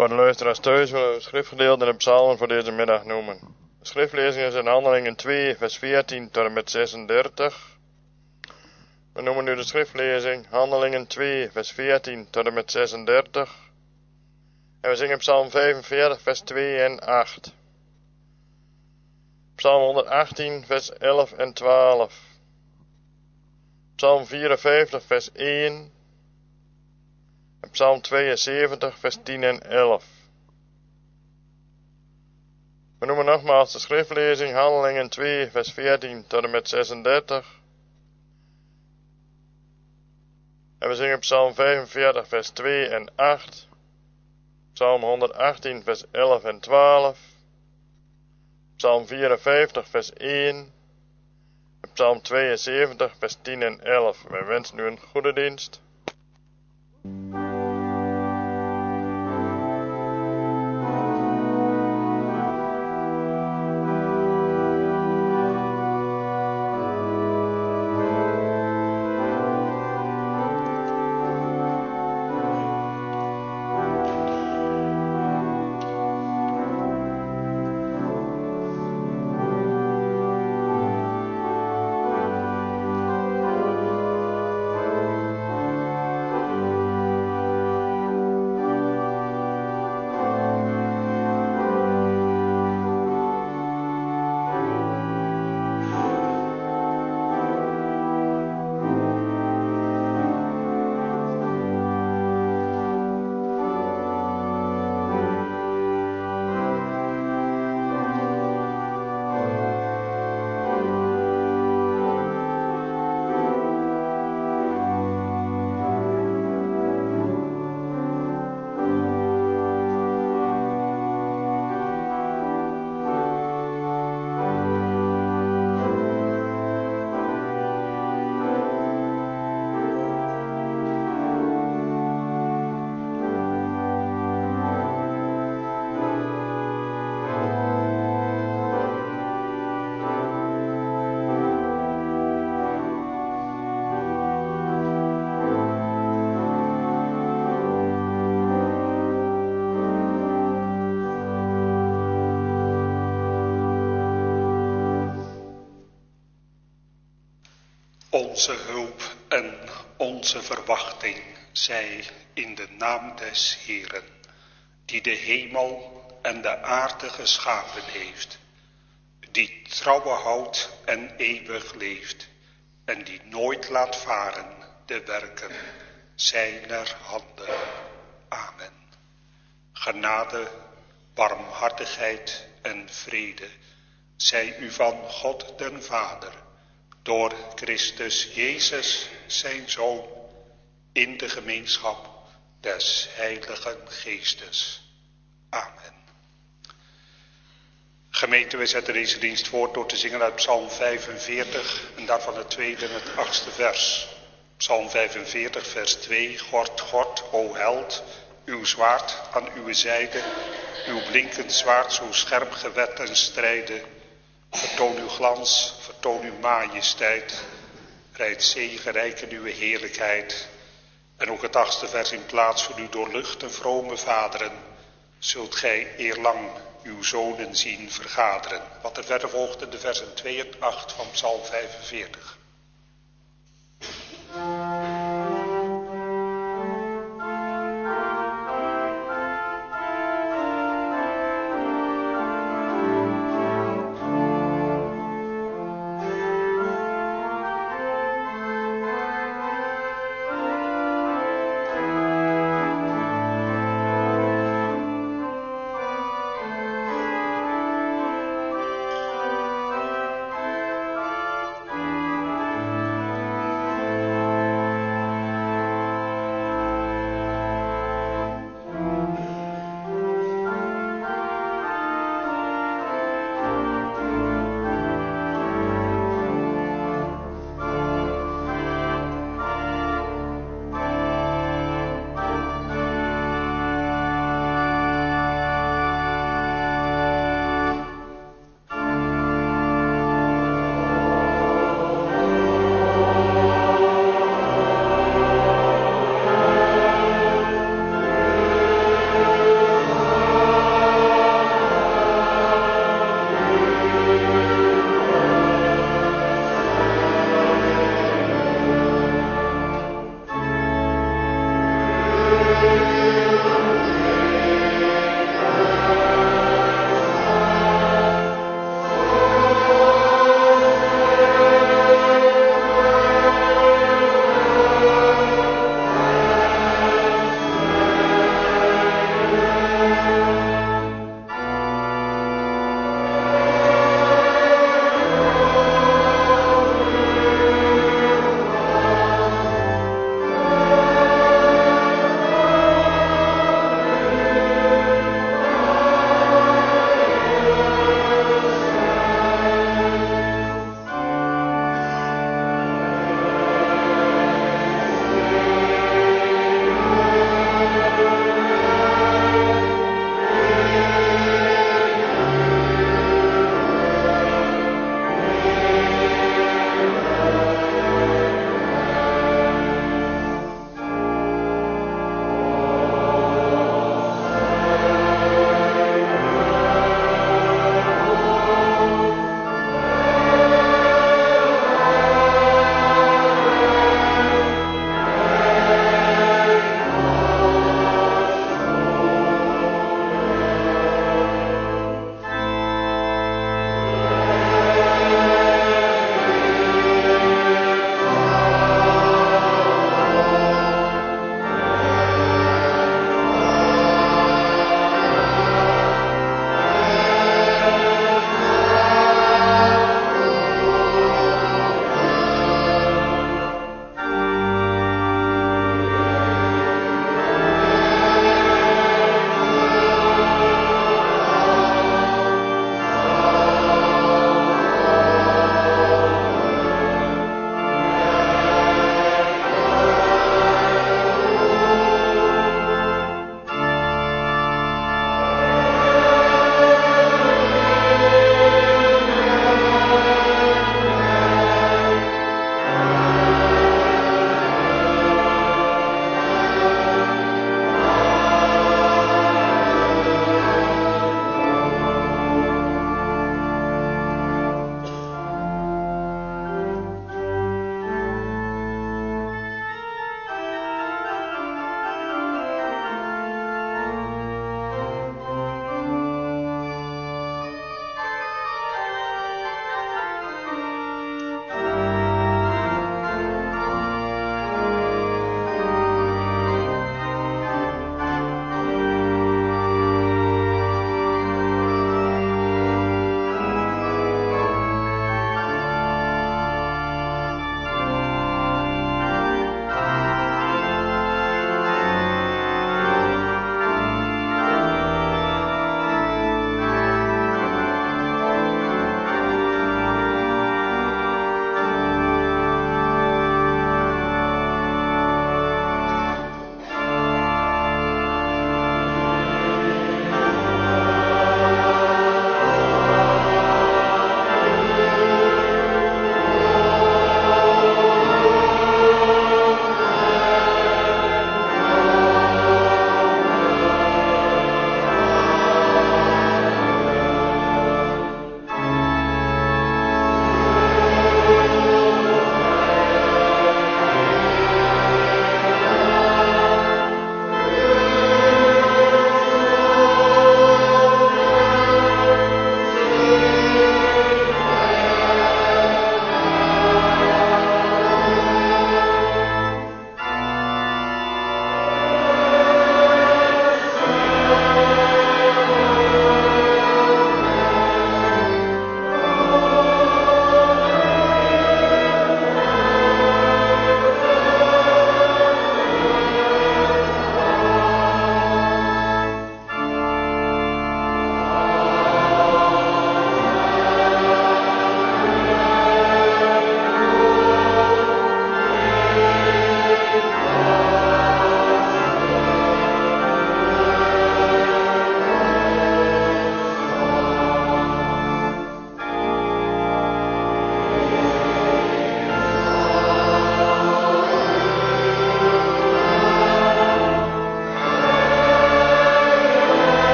Voor de luisteraars thuis willen we het schriftgedeelte in de psalmen voor deze middag noemen. De schriftlezing is in Handelingen 2, vers 14 tot en met 36. We noemen nu de schriftlezing Handelingen 2, vers 14 tot en met 36. En we zingen Psalm 45, vers 2 en 8. Psalm 118, vers 11 en 12. Psalm 54, vers 1. En Psalm 72, vers 10 en 11. We noemen nogmaals de schriftlezing Handelingen 2, vers 14 tot en met 36. En we zingen Psalm 45, vers 2 en 8. Psalm 118, vers 11 en 12. Psalm 54, vers 1. En Psalm 72, vers 10 en 11. Wij wensen u een goede dienst. Onze hulp en onze verwachting zij in de naam des Heeren, die de hemel en de aarde geschapen heeft, die trouwe houdt en eeuwig leeft, en die nooit laat varen de werken zijner handen. Amen. Genade, barmhartigheid en vrede zij u van God den Vader, door Christus Jezus, zijn Zoon, in de gemeenschap des Heiligen Geestes. Amen. Gemeente, wij zetten deze dienst voort door te zingen uit Psalm 45 en daarvan het tweede en het 8e vers. Psalm 45, vers 2. Gord, gord, o held, uw zwaard aan uw zijde, uw blinkend zwaard zo scherp gewet en strijden. Vertoon uw glans, vertoon uw majesteit, rijd zegenrijk in uw heerlijkheid. En ook het 8e vers: in plaats van uw doorluchte vrome vaderen, zult gij eerlang uw zonen zien vergaderen. Wat er verder volgt in de versen 2 en 8 van Psalm 45.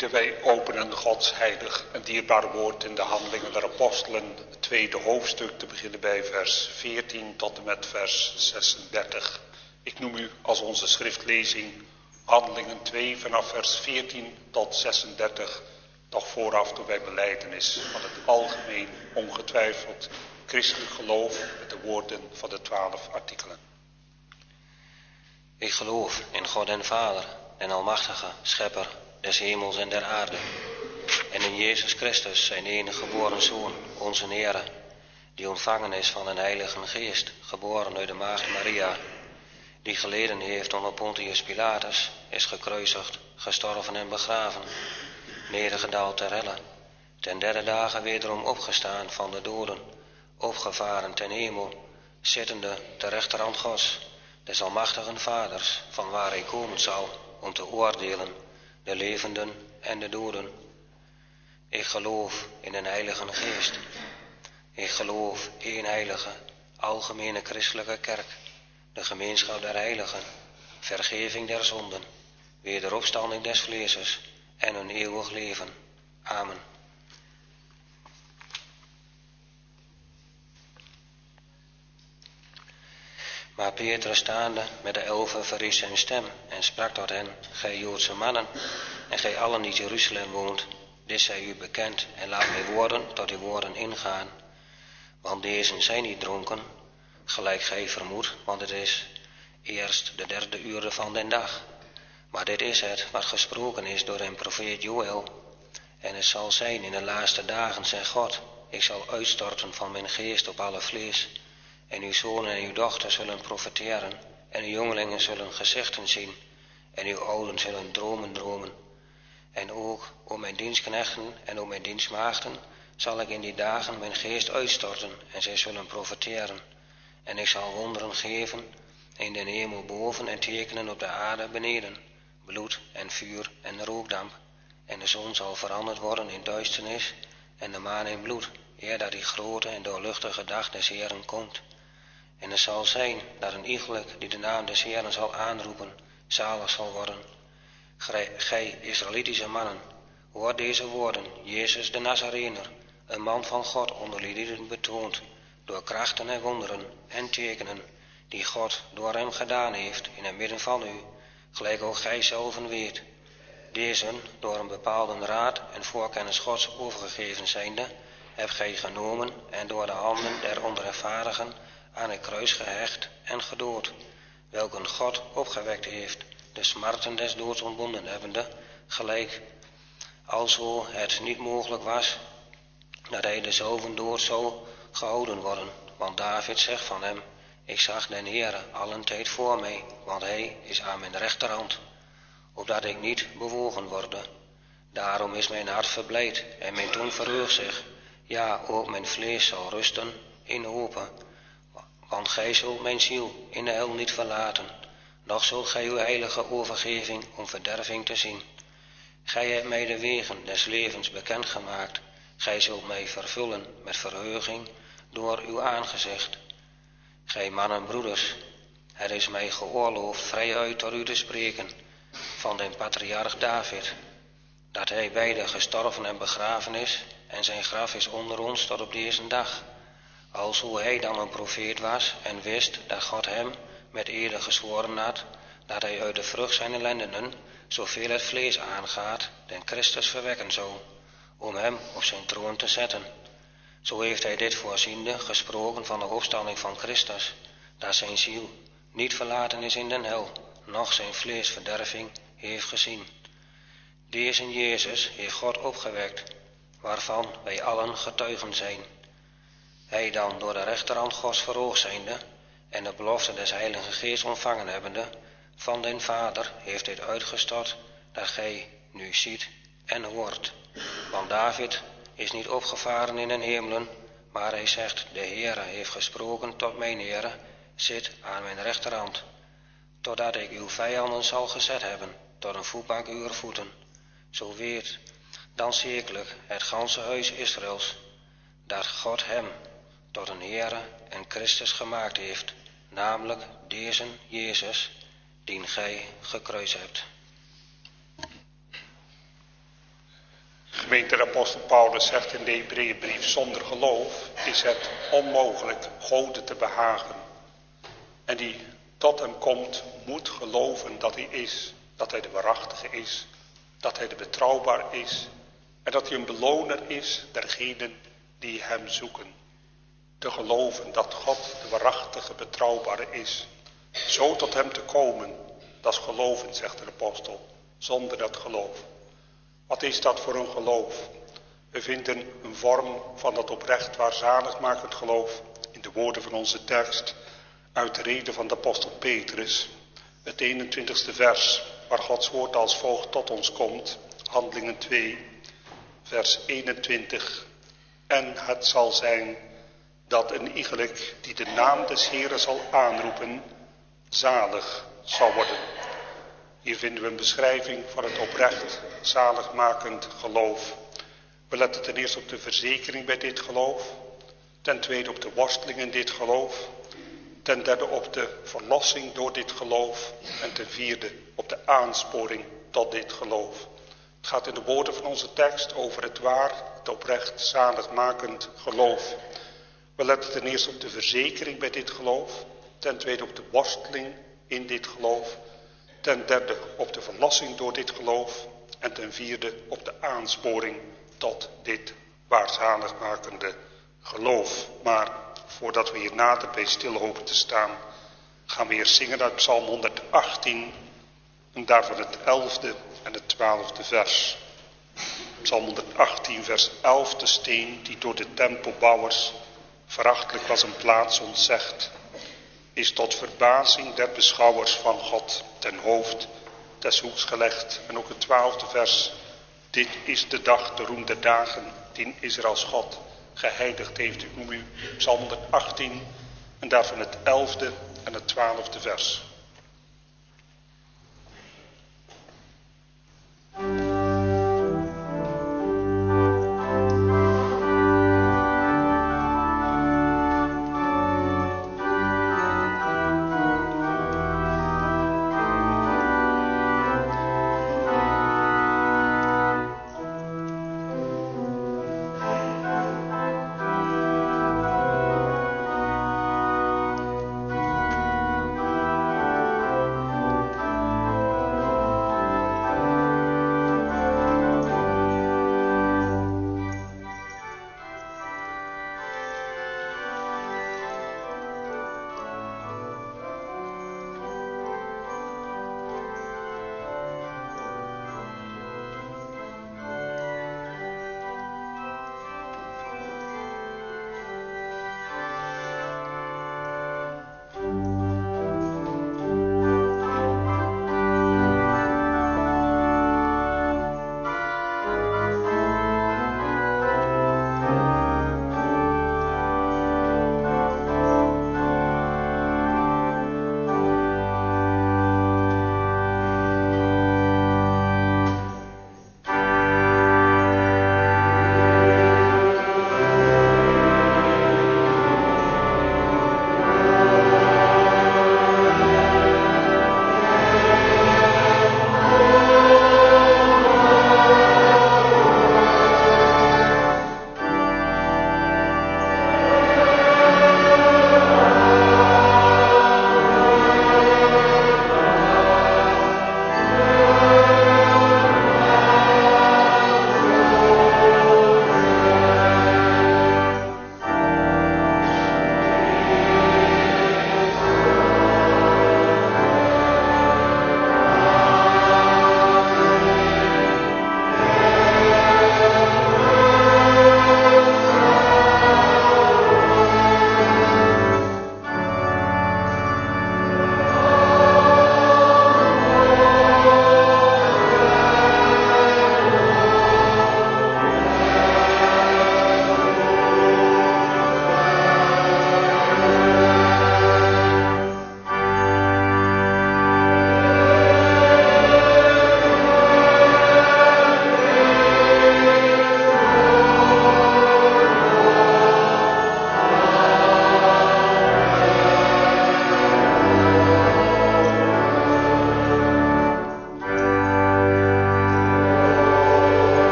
Gemeente, wij openen Gods heilig en dierbaar woord in de Handelingen der Apostelen, het tweede hoofdstuk, te beginnen bij vers 14 tot en met vers 36. Ik noem u als onze schriftlezing Handelingen 2 vanaf vers 14 tot 36, nog vooraf door bij belijdenis van het algemeen ongetwijfeld christelijk geloof met de woorden van de 12 artikelen. Ik geloof in God en Vader, den Almachtige, Schepper des hemels en der aarde, en in Jezus Christus, zijn enige geboren Zoon, onze Heere, die ontvangen is van een Heilige Geest, geboren uit de Maagd Maria, die geleden heeft onder Pontius Pilatus, is gekruisigd, gestorven en begraven, nedergedaald ter helle, ten derde dagen wederom opgestaan van de doden, opgevaren ten hemel, zittende ter rechterhand Gods, des Almachtigen Vaders, van waar hij komen zal om te oordelen de levenden en de doden. Ik geloof in een Heilige Geest. Ik geloof één heilige, algemene christelijke kerk, de gemeenschap der heiligen, vergeving der zonden, wederopstanding des vleeses en een eeuwig leven. Amen. Maar Petrus staande met de 11 verhief zijn stem en sprak tot hen: gij Joodse mannen en gij allen die Jeruzalem woont, dit zij u bekend en laat mij woorden tot uw woorden ingaan. Want deze zijn niet dronken, gelijk gij vermoedt, want het is eerst de 3e uur van den dag. Maar dit is het wat gesproken is door een profeet Joël. En het zal zijn in de laatste dagen, zegt God, ik zal uitstorten van mijn geest op alle vlees. En uw zonen en uw dochters zullen profeteren, en uw jongelingen zullen gezichten zien, en uw ouden zullen dromen. En ook om mijn dienstknechten en om mijn dienstmaagden zal ik in die dagen mijn geest uitstorten, en zij zullen profeteren. En ik zal wonderen geven in de hemel boven en tekenen op de aarde beneden, bloed en vuur en rookdamp. En de zon zal veranderd worden in duisternis en de maan in bloed, eer dat die grote en doorluchtige dag des Heeren komt. En het zal zijn dat een iegelijk die de naam des Heeren zal aanroepen, zalig zal worden. Gij Israëlitische mannen, hoort deze woorden: Jezus de Nazarener, een man van God onder lieden betoond, door krachten en wonderen en tekenen, die God door hem gedaan heeft in het midden van u, gelijk ook gij zelven weet. Deze, door een bepaalde raad en voorkennis Gods overgegeven zijnde, hebt gij genomen en door de handen der onrechtvaardigen aan het kruis gehecht en gedood, welken God opgewekt heeft, de smarten des doods ontbonden hebbende, gelijk alzo het niet mogelijk was dat hij dezelfde dood zou gehouden worden. Want David zegt van hem: ik zag den Heere allentijd voor mij, want hij is aan mijn rechterhand, opdat ik niet bewogen worde. Daarom is mijn hart verblijd en mijn tong verheugt zich, ja, ook mijn vlees zal rusten in hope. Want gij zult mijn ziel in de hel niet verlaten, noch zult gij uw heilige overgeving om verderving te zien. Gij hebt mij de wegen des levens bekendgemaakt, gij zult mij vervullen met verheuging door uw aangezicht. Gij mannen broeders, het is mij geoorloofd vrijuit tot u te spreken van den patriarch David, dat hij beide gestorven en begraven is, en zijn graf is onder ons tot op deze dag. Als hoe hij dan een profeet was en wist dat God hem met eerde gezworen had, dat hij uit de vrucht zijn lendenen, zoveel het vlees aangaat, den Christus verwekken zou, om hem op zijn troon te zetten. Zo heeft hij dit voorziende gesproken van de opstanding van Christus, dat zijn ziel niet verlaten is in den hel, noch zijn vlees verderving heeft gezien. Deze Jezus heeft God opgewekt, waarvan wij allen getuigen zijn. Hij dan door de rechterhand Gods verhoogd zijnde en de belofte des Heiligen Geest ontvangen hebbende van den Vader, heeft dit uitgestort dat gij nu ziet en hoort. Want David is niet opgevaren in den hemelen, maar hij zegt: de Heere heeft gesproken tot mijn Heere, zit aan mijn rechterhand, totdat ik uw vijanden zal gezet hebben tot een voetbank uwer voeten. Zo weet dan zekerlijk het ganse huis Israëls, dat God hem tot een Heere en Christus gemaakt heeft, namelijk deze Jezus, dien gij gekruist hebt. Gemeente, de apostel Paulus zegt in de Hebreeënbrief, zonder geloof is het onmogelijk God te behagen. En die tot hem komt, moet geloven dat hij is, dat hij de waarachtige is, dat hij de betrouwbaar is en dat hij een beloner is dergenen die hem zoeken. Te geloven dat God de waarachtige, betrouwbare is. Zo tot hem te komen, dat is geloven, zegt de apostel, zonder dat geloof. Wat is dat voor een geloof? We vinden een vorm van dat oprecht waarzaligmakend geloof in de woorden van onze tekst uit de reden van de apostel Petrus, het 21ste vers, waar Gods woord als volgt tot ons komt, Handelingen 2, vers 21. En het zal zijn dat een iegelijk die de naam des Heeren zal aanroepen, zalig zal worden. Hier vinden we een beschrijving van het oprecht, zaligmakend geloof. We letten ten eerste op de verzekering bij dit geloof. Ten tweede op de worsteling in dit geloof. Ten derde op de verlossing door dit geloof. En ten vierde op de aansporing tot dit geloof. Het gaat in de woorden van onze tekst over het waar, het oprecht, zaligmakend geloof. We letten ten eerste op de verzekering bij dit geloof. Ten tweede op de worsteling in dit geloof. Ten derde op de verlossing door dit geloof. En ten vierde op de aansporing tot dit waarzaligmakende geloof. Maar voordat we hier nader bij stil hopen te staan, gaan we eerst zingen uit Psalm 118. En daarvan het 11e en het 12e vers. Psalm 118 vers 11, de steen die door de tempelbouwers verachtelijk was een plaats ontzegd, is tot verbazing der beschouwers van God ten hoofd des hoeks gelegd. En ook het 12e vers. Dit is de dag, de roem der dagen, die Israëls God geheiligd heeft. Ik noem u Psalm 118 en daarvan het 11e en het 12e vers.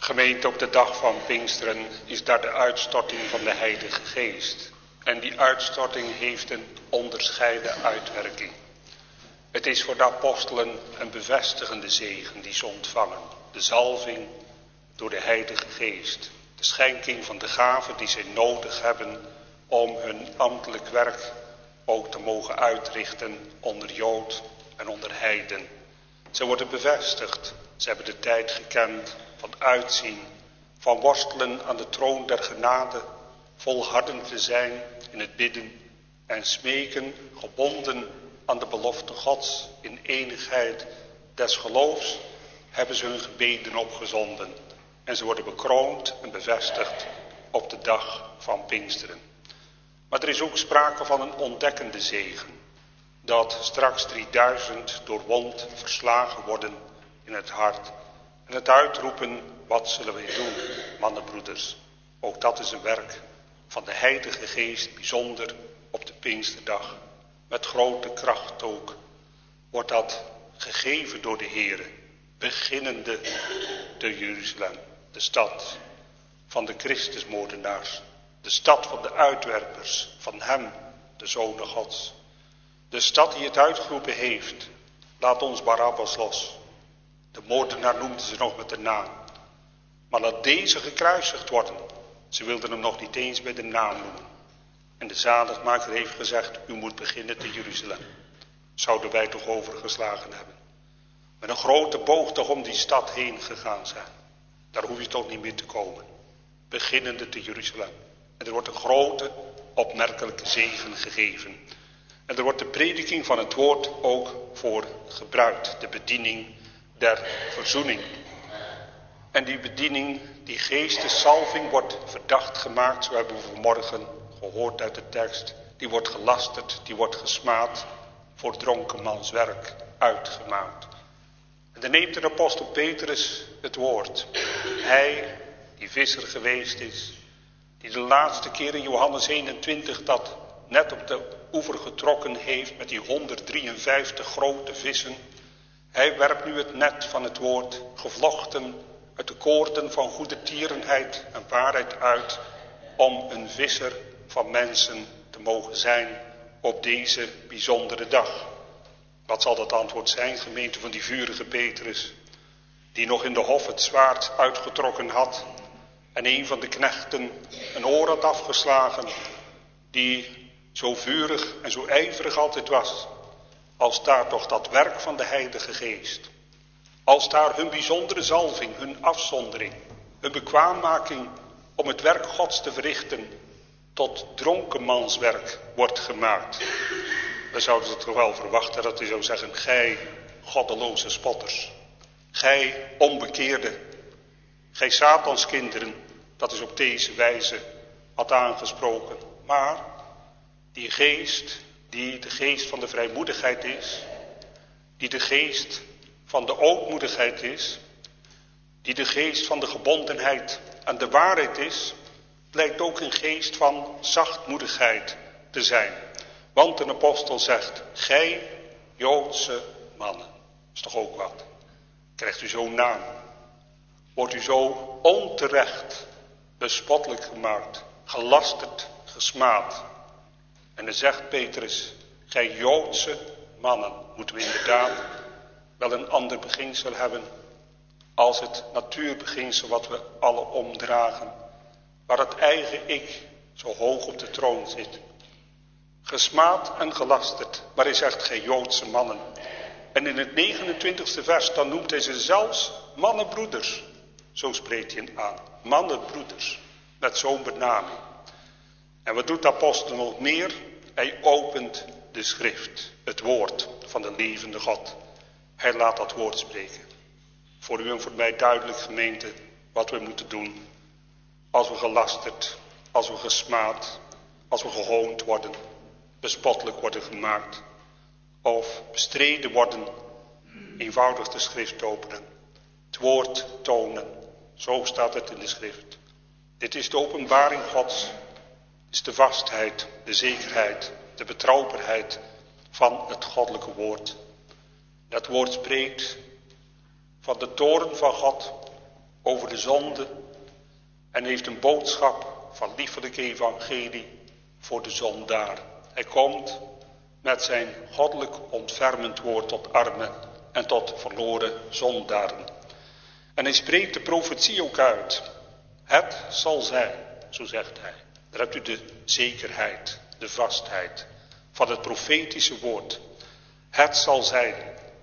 Gemeente, op de dag van Pinksteren is daar de uitstorting van de Heilige Geest. En die uitstorting heeft een onderscheiden uitwerking. Het is voor de apostelen een bevestigende zegen die ze ontvangen. De zalving door de Heilige Geest. De schenking van de gaven die zij nodig hebben om hun ambtelijk werk ook te mogen uitrichten onder Jood en onder heiden. Ze worden bevestigd. Ze hebben de tijd gekend van uitzien, van worstelen aan de troon der genade, volhardend te zijn in het bidden en smeken, gebonden aan de belofte Gods in enigheid des geloofs, hebben ze hun gebeden opgezonden. En ze worden bekroond en bevestigd op de dag van Pinksteren. Maar er is ook sprake van een ontdekkende zegen. Dat straks 3000 door wond verslagen worden in het hart. En het uitroepen, wat zullen wij doen, mannenbroeders. Ook dat is een werk van de Heilige Geest, bijzonder op de Pinksterdag. Met grote kracht ook wordt dat gegeven door de Heere. Beginnende de Jeruzalem, de stad van de Christusmoordenaars. De stad van de uitwerpers, van hem, de Zoon Gods. De stad die het uitgeroepen heeft, laat ons Barabbas los. De moordenaar noemden ze nog met de naam. Maar laat deze gekruisigd worden. Ze wilden hem nog niet eens bij de naam noemen. En de zaligmaker heeft gezegd, u moet beginnen te Jeruzalem. Zouden wij toch overgeslagen hebben. Met een grote boog toch om die stad heen gegaan zijn. Daar hoef je toch niet meer te komen. Beginnende te Jeruzalem. En er wordt een grote, opmerkelijke zegen gegeven. En er wordt de prediking van het woord ook voor gebruikt. De bediening der verzoening. En die bediening, die geestessalving wordt verdacht gemaakt. Zo hebben we vanmorgen gehoord uit de tekst. Die wordt gelasterd, die wordt gesmaad. Voor dronkenmanswerk uitgemaakt. En dan neemt de apostel Petrus het woord. Hij, die visser geweest is. Die de laatste keer in Johannes 21 dat net op de oever getrokken heeft met die 153 grote vissen. Hij werpt nu het net van het woord, gevlochten uit de koorden van goede tierenheid en waarheid uit, om een visser van mensen te mogen zijn op deze bijzondere dag. Wat zal dat antwoord zijn, gemeente van die vurige Petrus, die nog in de hof het zwaard uitgetrokken had en een van de knechten een oor had afgeslagen, die zo vurig en zo ijverig altijd was, als daar toch dat werk van de Heilige Geest, als daar hun bijzondere zalving, hun afzondering, hun bekwaammaking om het werk Gods te verrichten, tot dronkenmanswerk wordt gemaakt. Dan zouden ze toch wel verwachten dat hij zou zeggen, gij goddeloze spotters, gij onbekeerde, gij Satanskinderen, dat is op deze wijze had aangesproken. Maar die geest, die de geest van de vrijmoedigheid is, die de geest van de ootmoedigheid is, die de geest van de gebondenheid aan de waarheid is, blijkt ook een geest van zachtmoedigheid te zijn. Want een apostel zegt, gij Joodse mannen, dat is toch ook wat. Krijgt u zo'n naam, wordt u zo onterecht bespottelijk gemaakt, gelasterd, gesmaad. En dan zegt Petrus, gij Joodse mannen, moeten we inderdaad wel een ander beginsel hebben als het natuurbeginsel wat we alle omdragen, waar het eigen ik zo hoog op de troon zit. Gesmaad en gelasterd, maar hij zegt gij Joodse mannen. En in het 29e vers, dan noemt hij ze zelfs mannenbroeders. Zo spreekt hij hen aan, mannenbroeders, met zo'n benaming. En wat doet de apostel nog meer? Hij opent de schrift, het woord van de levende God. Hij laat dat woord spreken. Voor u en voor mij duidelijk, gemeente, wat we moeten doen als we gelasterd, als we gesmaad, als we gehoond worden, bespottelijk worden gemaakt of bestreden worden. Eenvoudig de schrift openen, het woord tonen. Zo staat het in de schrift. Dit is de openbaring Gods. Dit is de vastheid, de zekerheid, de betrouwbaarheid van het goddelijke woord. Dat woord spreekt van de toorn van God over de zonde en heeft een boodschap van liefelijk evangelie voor de zondaar. Hij komt met zijn goddelijk ontfermend woord tot armen en tot verloren zondaren. En hij spreekt de profetie ook uit. Het zal zijn, zo zegt hij. Daar hebt u de zekerheid, de vastheid van het profetische woord. Het zal zijn,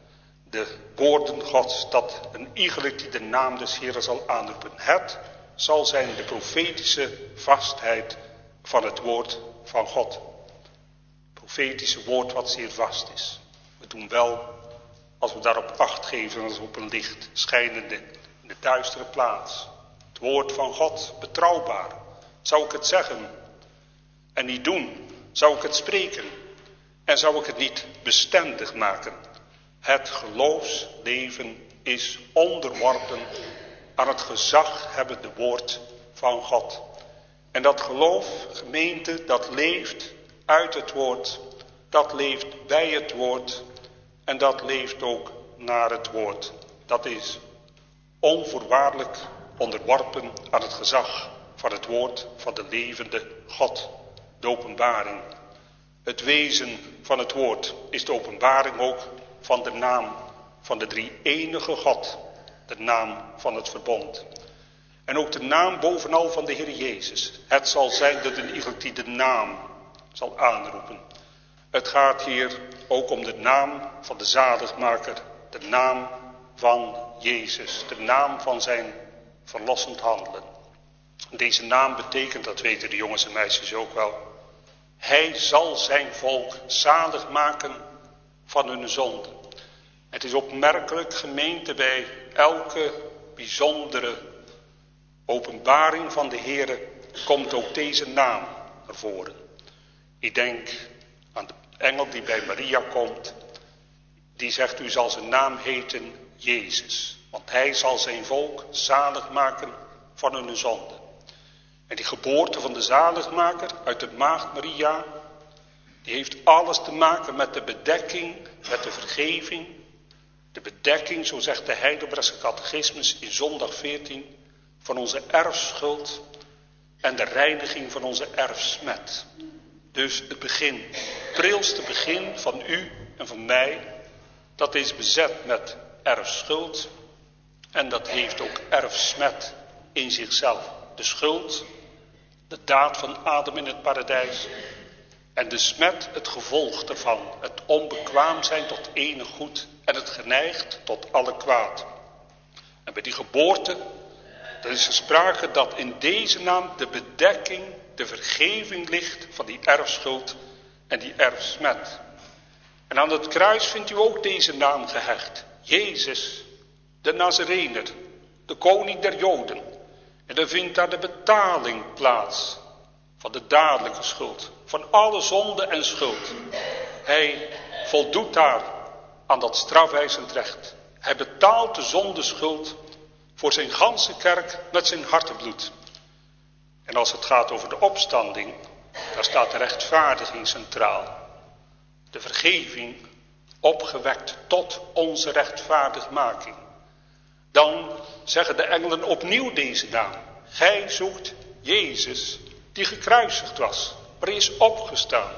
de woorden Gods, dat een iegelijk die de naam des Heeren zal aanroepen. Het zal zijn de profetische vastheid van het woord van God. Profetische woord wat zeer vast is. We doen wel, als we daarop acht geven, als op een licht schijnende in de duistere plaats. Het woord van God, betrouwbaar. Zou ik het zeggen en niet doen? Zou ik het spreken en zou ik het niet bestendig maken? Het geloofsleven is onderworpen aan het gezaghebbende woord van God. En dat geloof, gemeente, dat leeft uit het woord, dat leeft bij het woord en dat leeft ook naar het woord. Dat is onvoorwaardelijk onderworpen aan het gezag van het woord van de levende God, de openbaring. Het wezen van het woord is de openbaring ook van de naam van de drie-enige God, de naam van het verbond. En ook de naam bovenal van de Heer Jezus. Het zal zijn dat een iegelijk die de naam zal aanroepen. Het gaat hier ook om de naam van de zaligmaker, de naam van Jezus, de naam van zijn verlossend handelen. Deze naam betekent, dat weten de jongens en meisjes ook wel, hij zal zijn volk zalig maken van hun zonde. Het is opmerkelijk, gemeente, bij elke bijzondere openbaring van de Heere komt ook deze naam naar voren. Ik denk aan de engel die bij Maria komt. Die zegt, u zal zijn naam heten Jezus. Want hij zal zijn volk zalig maken van hun zonde. En die geboorte van de zaligmaker uit de maagd Maria, die heeft alles te maken met de bedekking, met de vergeving. De bedekking, zo zegt de Heidelbergse catechismus in zondag 14, van onze erfschuld en de reiniging van onze erfsmet. Dus het begin, het prilste begin van u en van mij, dat is bezet met erfschuld en dat heeft ook erfsmet in zichzelf. De schuld, de daad van Adam in het paradijs en de smet, het gevolg daarvan, het onbekwaam zijn tot enig goed en het geneigd tot alle kwaad. En bij die geboorte, dan is er sprake dat in deze naam de bedekking, de vergeving ligt van die erfschuld en die erfsmet. En aan het kruis vindt u ook deze naam gehecht. Jezus, de Nazarener, de koning der Joden. En dan vindt daar de betaling plaats van de dadelijke schuld, van alle zonde en schuld. Hij voldoet daar aan dat strafeisend recht. Hij betaalt de zondeschuld voor zijn ganse kerk met zijn hartebloed. En als het gaat over de opstanding, daar staat de rechtvaardiging centraal. De vergeving opgewekt tot onze rechtvaardigmaking. Dan zeggen de engelen opnieuw deze naam. Gij zoekt Jezus, die gekruisigd was, maar hij is opgestaan.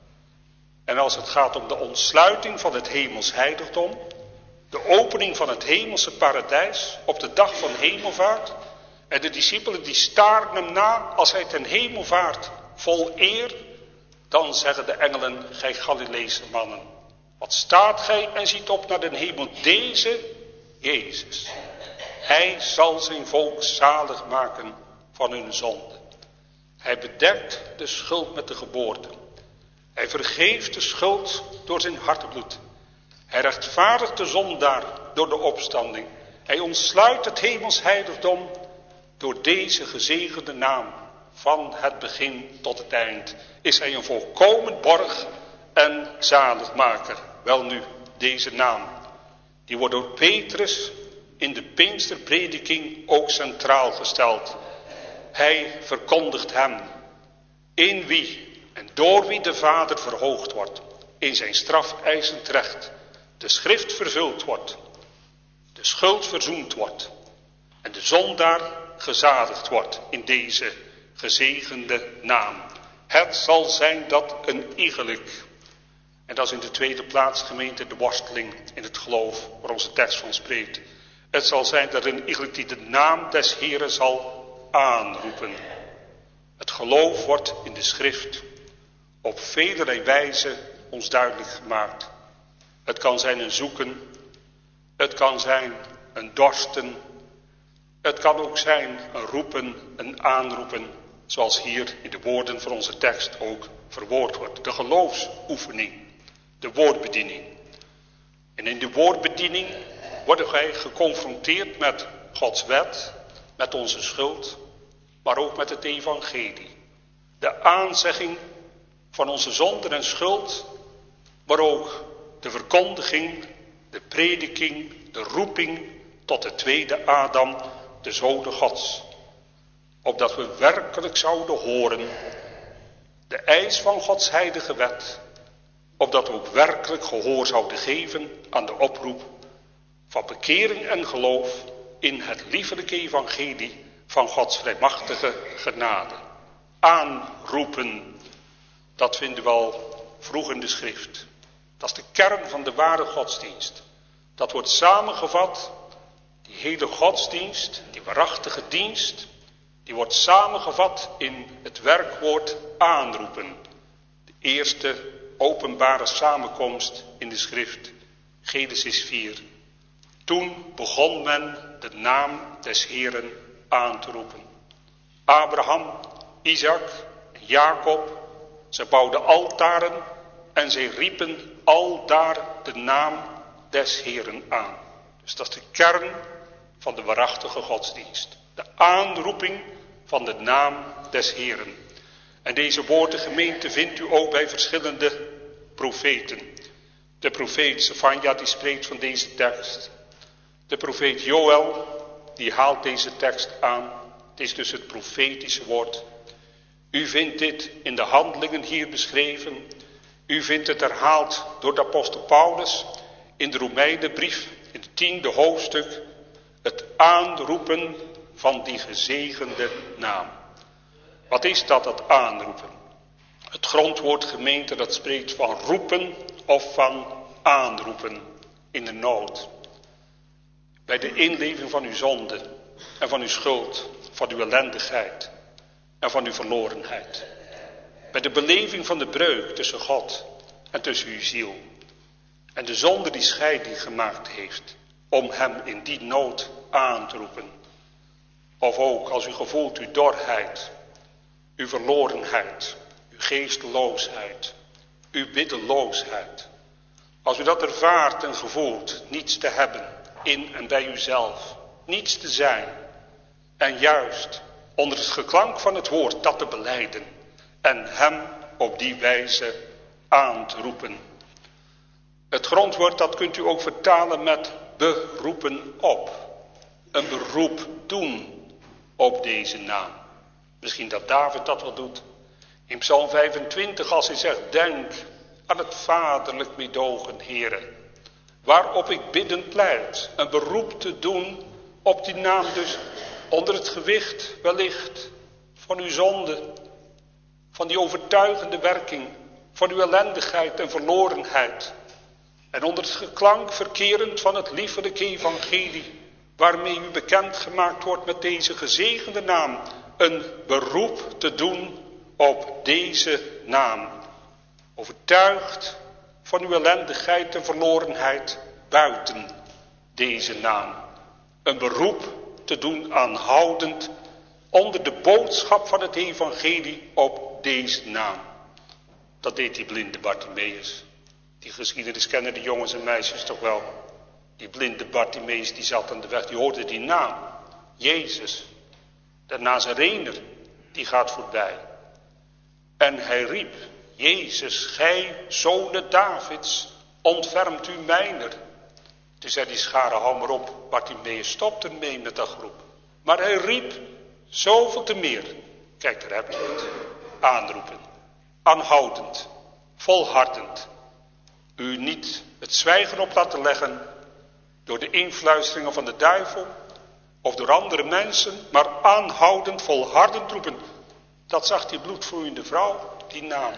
En als het gaat om de ontsluiting van het hemels heiligdom, de opening van het hemelse paradijs op de dag van hemelvaart, en de discipelen die staren hem na als hij ten hemel vaart, vol eer, dan zeggen de engelen, gij Galileese mannen, wat staat gij en ziet op naar den hemel? Deze Jezus, hij zal zijn volk zalig maken van hun zonde. Hij bedekt de schuld met de geboorte. Hij vergeeft de schuld door zijn hartebloed. Hij rechtvaardigt de zondaar door de opstanding. Hij ontsluit het hemels heiligdom door deze gezegende naam. Van het begin tot het eind is hij een volkomen borg en zaligmaker. Welnu, deze naam, die wordt door Petrus in de Pinksterprediking ook centraal gesteld. Hij verkondigt hem, in wie en door wie de Vader verhoogd wordt, in zijn strafeisend recht, de schrift vervuld wordt, de schuld verzoend wordt en de zondaar gezaligd wordt in deze gezegende naam. Het zal zijn dat een iegelijk, en dat is in de tweede plaats gemeente de worsteling in het geloof waar onze tekst van spreekt. Het zal zijn dat een iegelijk die de naam des Heren zal aanroepen. Het geloof wordt in de schrift op velerlei wijze ons duidelijk gemaakt. Het kan zijn een zoeken, het kan zijn een dorsten, het kan ook zijn een roepen, een aanroepen, zoals hier in de woorden van onze tekst ook verwoord wordt. De geloofsoefening, de woordbediening. En in de woordbediening worden wij geconfronteerd met Gods wet, met onze schuld, maar ook met het evangelie. De aanzegging van onze zonden en schuld, maar ook de verkondiging, de prediking, de roeping tot de tweede Adam, de Zoon Gods. Opdat we werkelijk zouden horen de eis van Gods heilige wet, opdat we ook werkelijk gehoor zouden geven aan de oproep van bekering en geloof in het liefelijke evangelie van Gods vrijmachtige genade. Aanroepen, dat vinden we al vroeg in de schrift. Dat is de kern van de ware godsdienst. Dat wordt samengevat, die hele godsdienst, die waarachtige dienst, die wordt samengevat in het werkwoord aanroepen. De eerste openbare samenkomst in de schrift, Genesis 4. Toen begon men de naam des Heeren aan te roepen. Abraham, Isaac en Jacob, ze bouwden altaren en zij riepen aldaar de naam des Heeren aan. Dus dat is de kern van de waarachtige godsdienst. De aanroeping van de naam des Heeren. En deze woorden, gemeente, vindt u ook bij verschillende profeten. De profeet Sefanja, die spreekt van deze tekst. De profeet Joël, die haalt deze tekst aan. Het is dus het profetische woord. U vindt dit in de handelingen hier beschreven. U vindt het herhaald door de apostel Paulus in de Romeinenbrief, in het 10e hoofdstuk. Het aanroepen van die gezegende naam. Wat is dat aanroepen? Het grondwoord, gemeente, dat spreekt van roepen of van aanroepen in de nood. Bij de inleving van uw zonde en van uw schuld, van uw ellendigheid en van uw verlorenheid. Bij de beleving van de breuk tussen God en tussen uw ziel. En de zonde die scheiding gemaakt heeft om hem in die nood aan te roepen. Of ook als u gevoelt uw dorheid, uw verlorenheid, uw geesteloosheid, uw biddeloosheid. Als u dat ervaart en gevoelt, niets te hebben in en bij uzelf, niets te zijn. En juist onder het geklank van het woord dat te belijden en hem op die wijze aan te roepen. Het grondwoord dat kunt u ook vertalen met beroepen op. Een beroep doen op deze naam. Misschien dat David dat wel doet. In Psalm 25 als hij zegt, denk aan het vaderlijk meedogen, Heere. Waarop ik bidden pleit. Een beroep te doen op die naam dus. Onder het gewicht wellicht van uw zonde. Van die overtuigende werking. Van uw ellendigheid en verlorenheid. En onder het geklank verkerend van het liefelijke evangelie. Waarmee u bekend gemaakt wordt met deze gezegende naam. Een beroep te doen op deze naam. Overtuigd van uw ellendigheid en verlorenheid buiten deze naam. Een beroep te doen aanhoudend onder de boodschap van het evangelie op deze naam. Dat deed die blinde Bartimeus. Die geschiedenis kennen de jongens en meisjes toch wel. Die blinde Bartimeus die zat aan de weg, die hoorde die naam. Jezus, de Nazarener, die gaat voorbij. En hij riep, Jezus, gij zonen Davids, ontfermt u mijner. Toen zei die schare, hou maar op, Bartimeus stopt ermee met dat groep. Maar hij riep, zoveel te meer. Kijk, daar heb je het. Aanroepen, aanhoudend, volhardend. U niet het zwijgen op laten leggen door de influisteringen van de duivel. of door andere mensen, maar aanhoudend, volhardend roepen. Dat zag die bloedvloeiende vrouw, die naam.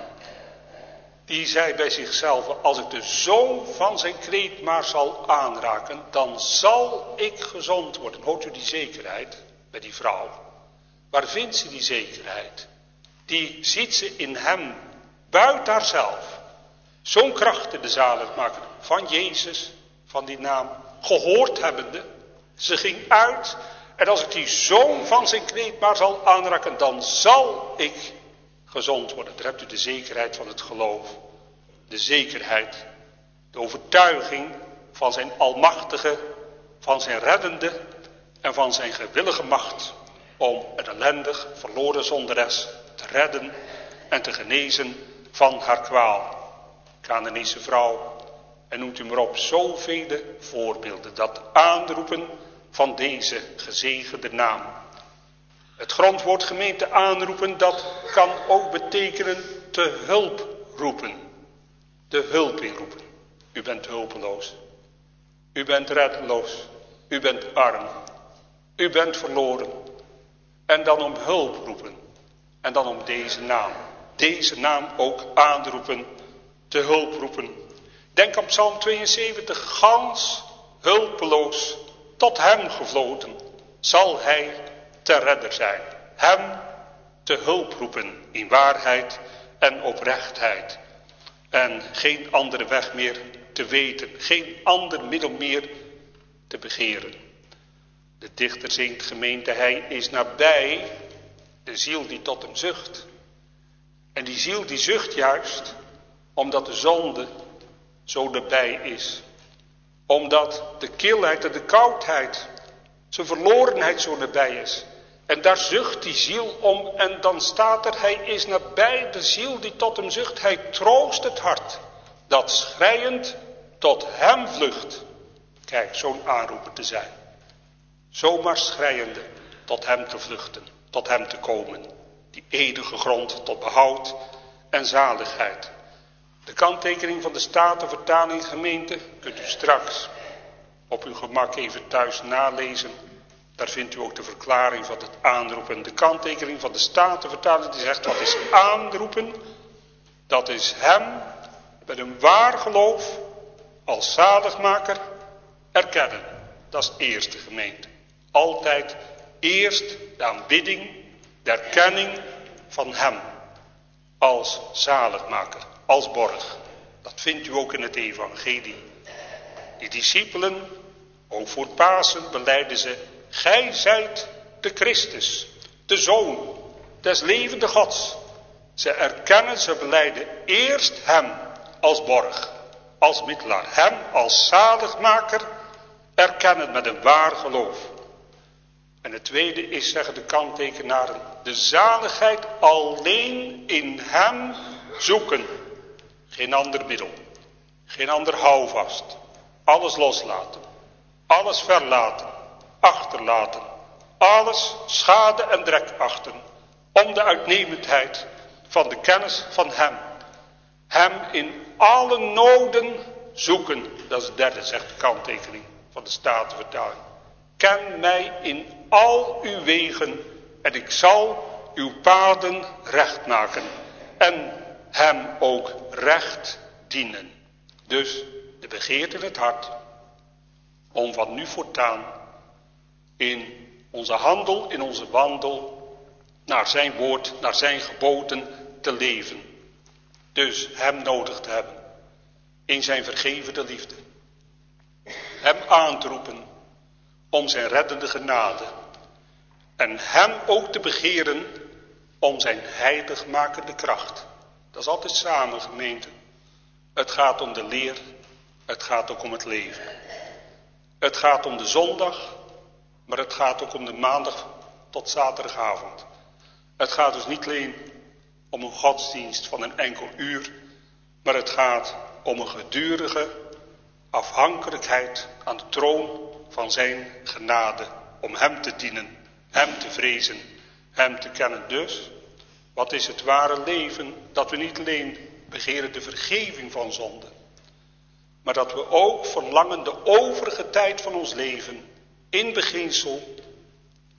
Die zei bij zichzelf, als ik de zoom van zijn kleed maar zal aanraken, dan zal ik gezond worden. Hoort u die zekerheid bij die vrouw? Waar vindt ze die zekerheid? Die ziet ze in hem, buiten haarzelf. Zo'n kracht in de zaligmaker van Jezus, van die naam, gehoord hebbende. Ze ging uit en als ik die zoom van zijn kleed maar zal aanraken, dan zal ik gezond worden. Daar hebt u de zekerheid van het geloof. De zekerheid, de overtuiging van zijn almachtige, van zijn reddende en van zijn gewillige macht om een ellendig, verloren zonderes te redden en te genezen van haar kwaal. Canaanese vrouw, en noemt u maar op, zoveel voorbeelden, dat aanroepen van deze gezegende naam. Het grondwoord gemeente aanroepen, dat kan ook betekenen te hulp roepen. De hulp inroepen. U bent hulpeloos. U bent reddeloos. U bent arm. U bent verloren. En dan om hulp roepen. En dan om deze naam. Deze naam ook aanroepen. Te hulp roepen. Denk aan Psalm 72. Gans hulpeloos tot hem gevloten zal hij te redder zijn. Hem te hulp roepen in waarheid en oprechtheid. En geen andere weg meer te weten. Geen ander middel meer te begeren. De dichter zingt gemeente, hij is nabij de ziel die tot hem zucht. En die ziel die zucht juist omdat de zonde zo nabij is. Omdat de kilheid en de koudheid, zijn verlorenheid zo nabij is. En daar zucht die ziel om en dan staat er, hij is nabij de ziel die tot hem zucht. Hij troost het hart dat schreiend tot hem vlucht. Kijk, zo'n aanroeper te zijn. Zomaar schreiende tot hem te vluchten, tot hem te komen. Die eeuwige grond tot behoud en zaligheid. De kanttekening van de Statenvertaling gemeente kunt u straks op uw gemak even thuis nalezen. Daar vindt u ook de verklaring van het aanroepen. De kanttekening van de Statenvertaling die zegt, wat is aanroepen? Dat is hem met een waar geloof als zaligmaker erkennen. Dat is het eerste gemeente. Altijd eerst de aanbidding, de erkenning van hem als zaligmaker, als borg. Dat vindt u ook in het evangelie. Die discipelen, ook voor Pasen, belijden ze, gij zijt de Christus, de Zoon des levende Gods. Ze erkennen, ze belijden eerst hem als borg, als middelaar. Hem als zaligmaker erkennen met een waar geloof. En het tweede is, zeggen de kanttekenaren, de zaligheid alleen in hem zoeken. Geen ander middel, geen ander houvast. Alles loslaten, alles verlaten, achterlaten. Alles schade en drek achten. Om de uitnemendheid van de kennis van hem. Hem in alle noden zoeken. Dat is het derde, zegt de kanttekening van de Statenvertaling. Ken mij in al uw wegen en ik zal uw paden recht maken. En hem ook recht dienen. Dus de begeerte in het hart om van nu voortaan in onze handel, in onze wandel, naar zijn woord, naar zijn geboden te leven. Dus hem nodig te hebben in zijn vergevende liefde. Hem aan te roepen om zijn reddende genade. En hem ook te begeren om zijn heiligmakende kracht. Dat is altijd samen, gemeente. Het gaat om de leer, het gaat ook om het leven. Het gaat om de zondag, maar het gaat ook om de maandag tot zaterdagavond. Het gaat dus niet alleen om een godsdienst van een enkel uur, maar het gaat om een gedurige afhankelijkheid aan de troon van zijn genade. Om hem te dienen, hem te vrezen, hem te kennen. Dus, wat is het ware leven? Dat we niet alleen begeren de vergeving van zonde, maar dat we ook verlangen de overige tijd van ons leven in beginsel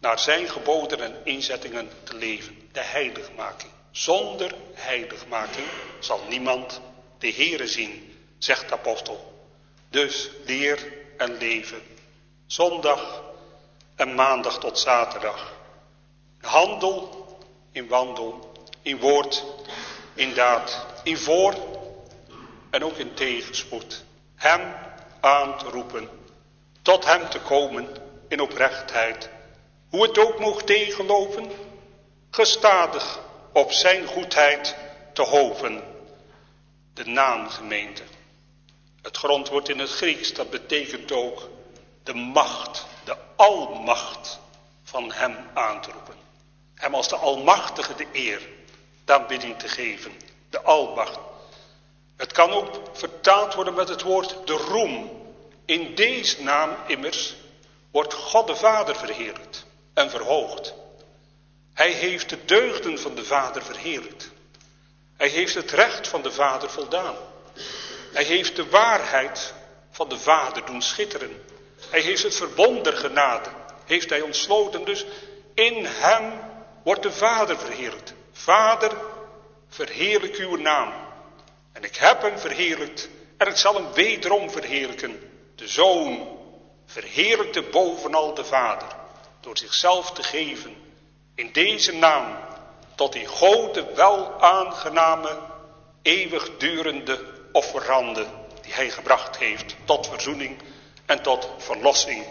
naar zijn geboden en inzettingen te leven. De heiligmaking. Zonder heiligmaking zal niemand de Heere zien, zegt de apostel. Dus leer en leven. Zondag en maandag tot zaterdag. Handel, in wandel, in woord, in daad, in voor en ook in tegenspoed. Hem aan te roepen, tot hem te komen in oprechtheid. Hoe het ook mocht tegenlopen, gestadig op zijn goedheid te hopen. De naamgemeente. Het grondwoord in het Grieks, dat betekent ook de macht, de almacht van hem aan te roepen. Hem als de almachtige de eer, de aanbidding te geven. De almacht. Het kan ook vertaald worden met het woord de roem. In deze naam immers wordt God de Vader verheerlijkt en verhoogd. Hij heeft de deugden van de Vader verheerlijkt. Hij heeft het recht van de Vader voldaan. Hij heeft de waarheid van de Vader doen schitteren. Hij heeft het verbond der genade, heeft hij ontsloten. Dus in hem wordt de Vader verheerlijkt. Vader, verheerlijk uw naam. En ik heb hem verheerlijkt en ik zal hem wederom verheerlijken. De Zoon verheerlijkte bovenal de Vader door zichzelf te geven in deze naam tot die grote, wel aangename, eeuwigdurende offerande die hij gebracht heeft tot verzoening en tot verlossing.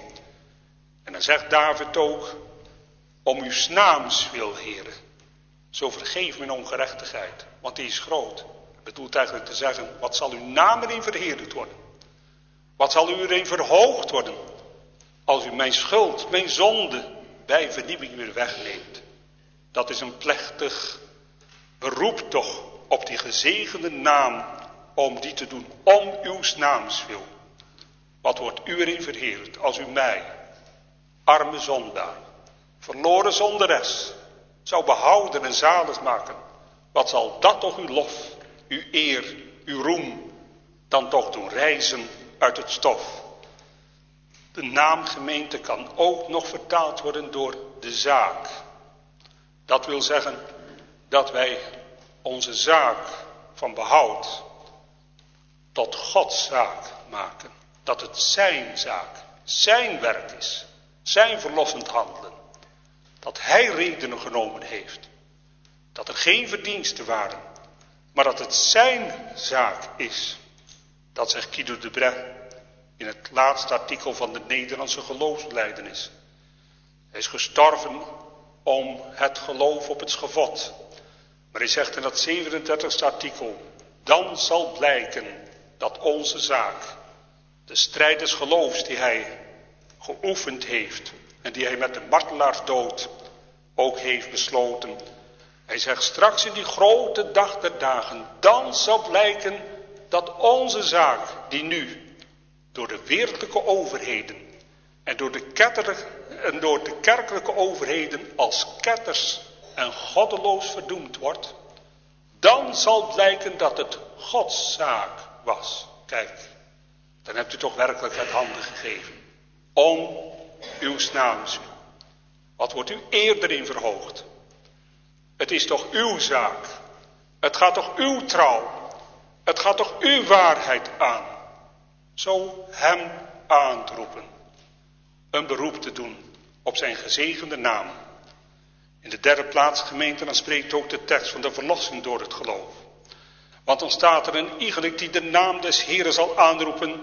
En dan zegt David ook, om uw naams wil, Heere, zo vergeef mijn ongerechtigheid, want die is groot. Dat bedoelt eigenlijk te zeggen, wat zal uw naam erin verheerlijkt worden? Wat zal u erin verhoogd worden, als u mijn schuld, mijn zonde, bij vernieuwing weer wegneemt? Dat is een plechtig beroep toch op die gezegende naam, om die te doen, om uw naams wil. Wat wordt u erin verheerlijkt, als u mij, arme zondaar, verloren zonderes, zou behouden en zalig maken? Wat zal dat toch uw lof, uw eer, uw roem, dan toch doen rijzen uit het stof? De naamgemeente kan ook nog vertaald worden door de zaak. Dat wil zeggen dat wij onze zaak van behoud tot Gods zaak maken. Dat het zijn zaak, zijn werk is, zijn verlossend handelen. Dat hij redenen genomen heeft. Dat er geen verdiensten waren, maar dat het zijn zaak is. Dat zegt Guido de Brès in het laatste artikel van de Nederlandse geloofsbelijdenis. Hij is gestorven om het geloof op het schavot. Maar hij zegt in dat 37e artikel, dan zal blijken dat onze zaak, de strijd des geloofs die hij geoefend heeft en die hij met de martelaarsdood ook heeft besloten. Hij zegt straks in die grote dag der dagen, dan zal blijken dat onze zaak, die nu door de wereldlijke overheden en door de kerkelijke overheden als ketters en goddeloos verdoemd wordt, dan zal blijken dat het Gods zaak was. Kijk, dan hebt u toch werkelijk het handen gegeven. Om uw naams wil. Wat wordt u eerder in verhoogd? Het is toch uw zaak. Het gaat toch uw trouw. Het gaat toch uw waarheid aan. Zo hem aan te roepen. Een beroep te doen op zijn gezegende naam. In de derde plaats, gemeente, dan spreekt ook de tekst van de verlossing door het geloof. Want dan staat er een iegelijk die de naam des Heeren zal aanroepen,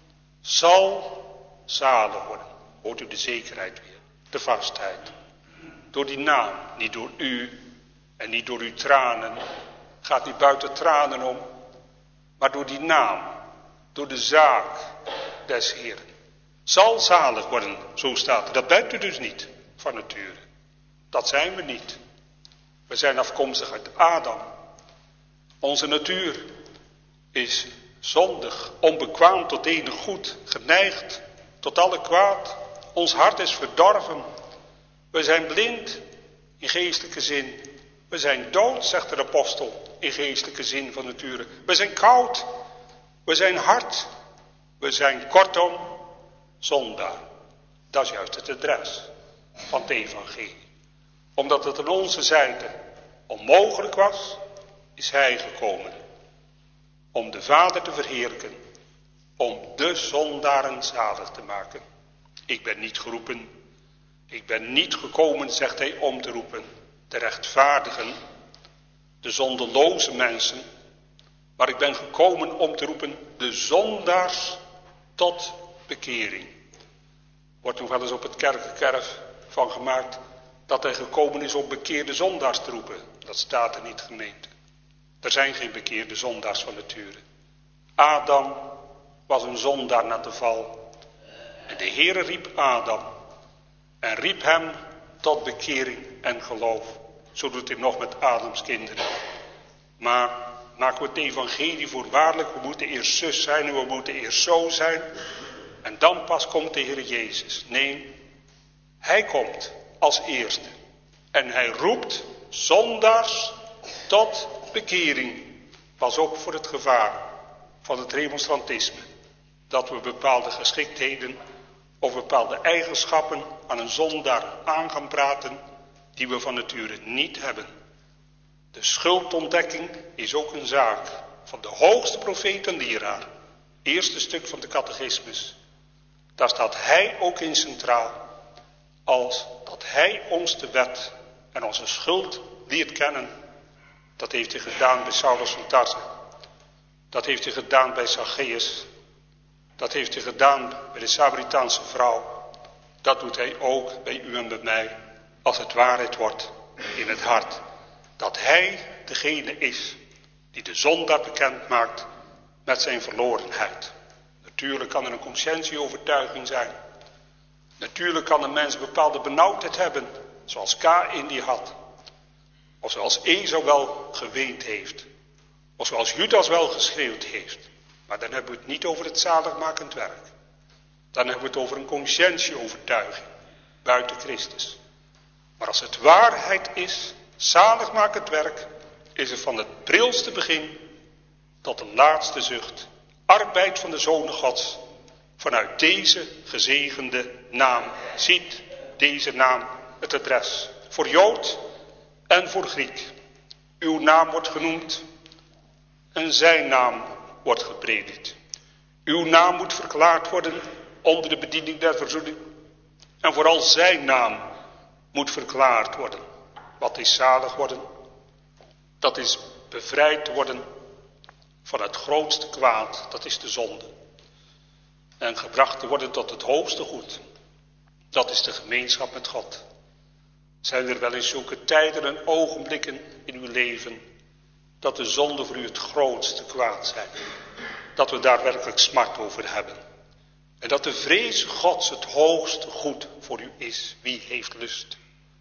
zal zalig worden. Hoort u de zekerheid weer, de vastheid. Door die naam, niet door u en niet door uw tranen. Gaat niet buiten tranen om, maar door die naam, door de zaak des Heeren. Zal zalig worden, zo staat er. Dat bent u dus niet, van nature. Dat zijn we niet. We zijn afkomstig uit Adam. Onze natuur is zondig, onbekwaam tot enig goed, geneigd tot alle kwaad. Ons hart is verdorven. We zijn blind in geestelijke zin. We zijn dood, zegt de apostel, in geestelijke zin van nature. We zijn koud. We zijn hard. We zijn kortom zondaar. Dat is juist het adres. van het evangelie. Omdat het aan onze zijde onmogelijk was, is hij gekomen. Om de Vader te verheerlijken. Om de zondaren zalig te maken. Ik ben niet geroepen. Ik ben niet gekomen, zegt hij, om te roepen. De rechtvaardigen. De zondeloze mensen. Maar ik ben gekomen om te roepen de zondaars tot bekering. Wordt nog wel eens op het kerkenkerf van gemaakt dat hij gekomen is om bekeerde zondaars te roepen. Dat staat er niet, gemeente. Er zijn geen bekeerde zondaars van nature. Adam was een zondaar na de val. En de Heere riep Adam en riep hem tot bekering en geloof. Zo doet hij nog met Adams kinderen. Maar maken we het evangelie voor waarlijk, we moeten eerst zus zijn en we moeten eerst zo zijn. En dan pas komt de Heer Jezus. Nee, hij komt als eerste. En hij roept zondaars tot bekering. Pas op voor het gevaar van het remonstrantisme. Dat we bepaalde geschiktheden of bepaalde eigenschappen aan een zondaar aan gaan praten die we van nature niet hebben. De schuldontdekking is ook een zaak van de hoogste profeet en leraar. Eerste stuk van de catechismus. Daar staat hij ook in centraal. Als dat hij ons de wet en onze schuld leert kennen. Dat heeft hij gedaan bij Saulus van Tarse. Dat heeft hij gedaan bij Zacchaeus. Dat heeft hij gedaan bij de Samaritaanse vrouw. Dat doet hij ook bij u en bij mij. Als het waarheid wordt in het hart. Dat hij degene is die de zondaar bekend maakt met zijn verlorenheid. Natuurlijk kan er een conscientieovertuiging zijn. Natuurlijk kan een mens een bepaalde benauwdheid hebben. Zoals Kaïn die had. Of zoals Esau wel geweend heeft. Of zoals Judas wel geschreeuwd heeft. Maar dan hebben we het niet over het zaligmakend werk. Dan hebben we het over een conscientieovertuiging. Buiten Christus. Maar als het waarheid is, zaligmakend werk, is het van het prilste begin tot de laatste zucht. Arbeid van de Zonen Gods. Vanuit deze gezegende naam. Ziet deze naam het adres. Voor Jood en voor Griek. Uw naam wordt genoemd. En zijn naam wordt gepredikt. Uw naam moet verklaard worden onder de bediening der verzoening. En vooral zijn naam moet verklaard worden. Wat is zalig worden? Dat is bevrijd worden van het grootste kwaad, dat is de zonde. En gebracht te worden tot het hoogste goed. Dat is de gemeenschap met God. Zijn er wel in zulke tijden en ogenblikken in uw leven dat de zonde voor u het grootste kwaad zijn? Dat we daar werkelijk smart over hebben. En dat de vrees Gods het hoogste goed voor u is. Wie heeft lust?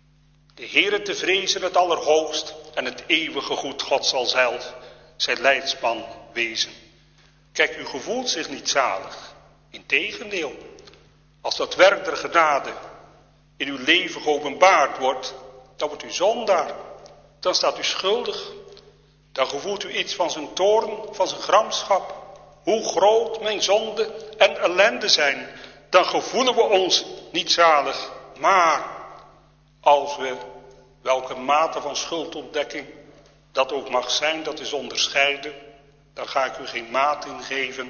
De Heere te vrezen het allerhoogst en het eeuwige goed God zal zelf zijn leidsman wezen. Kijk, u gevoelt zich niet zalig. Integendeel, als dat werk der genade in uw leven geopenbaard wordt, dan wordt u zondaar. Dan staat u schuldig. Dan gevoelt u iets van zijn toorn, van zijn gramschap. Hoe groot mijn zonde en ellende zijn. Dan gevoelen we ons niet zalig. Maar als we, welke mate van schuldontdekking dat ook mag zijn, dat is onderscheiden. Daar ga ik u geen maat in geven.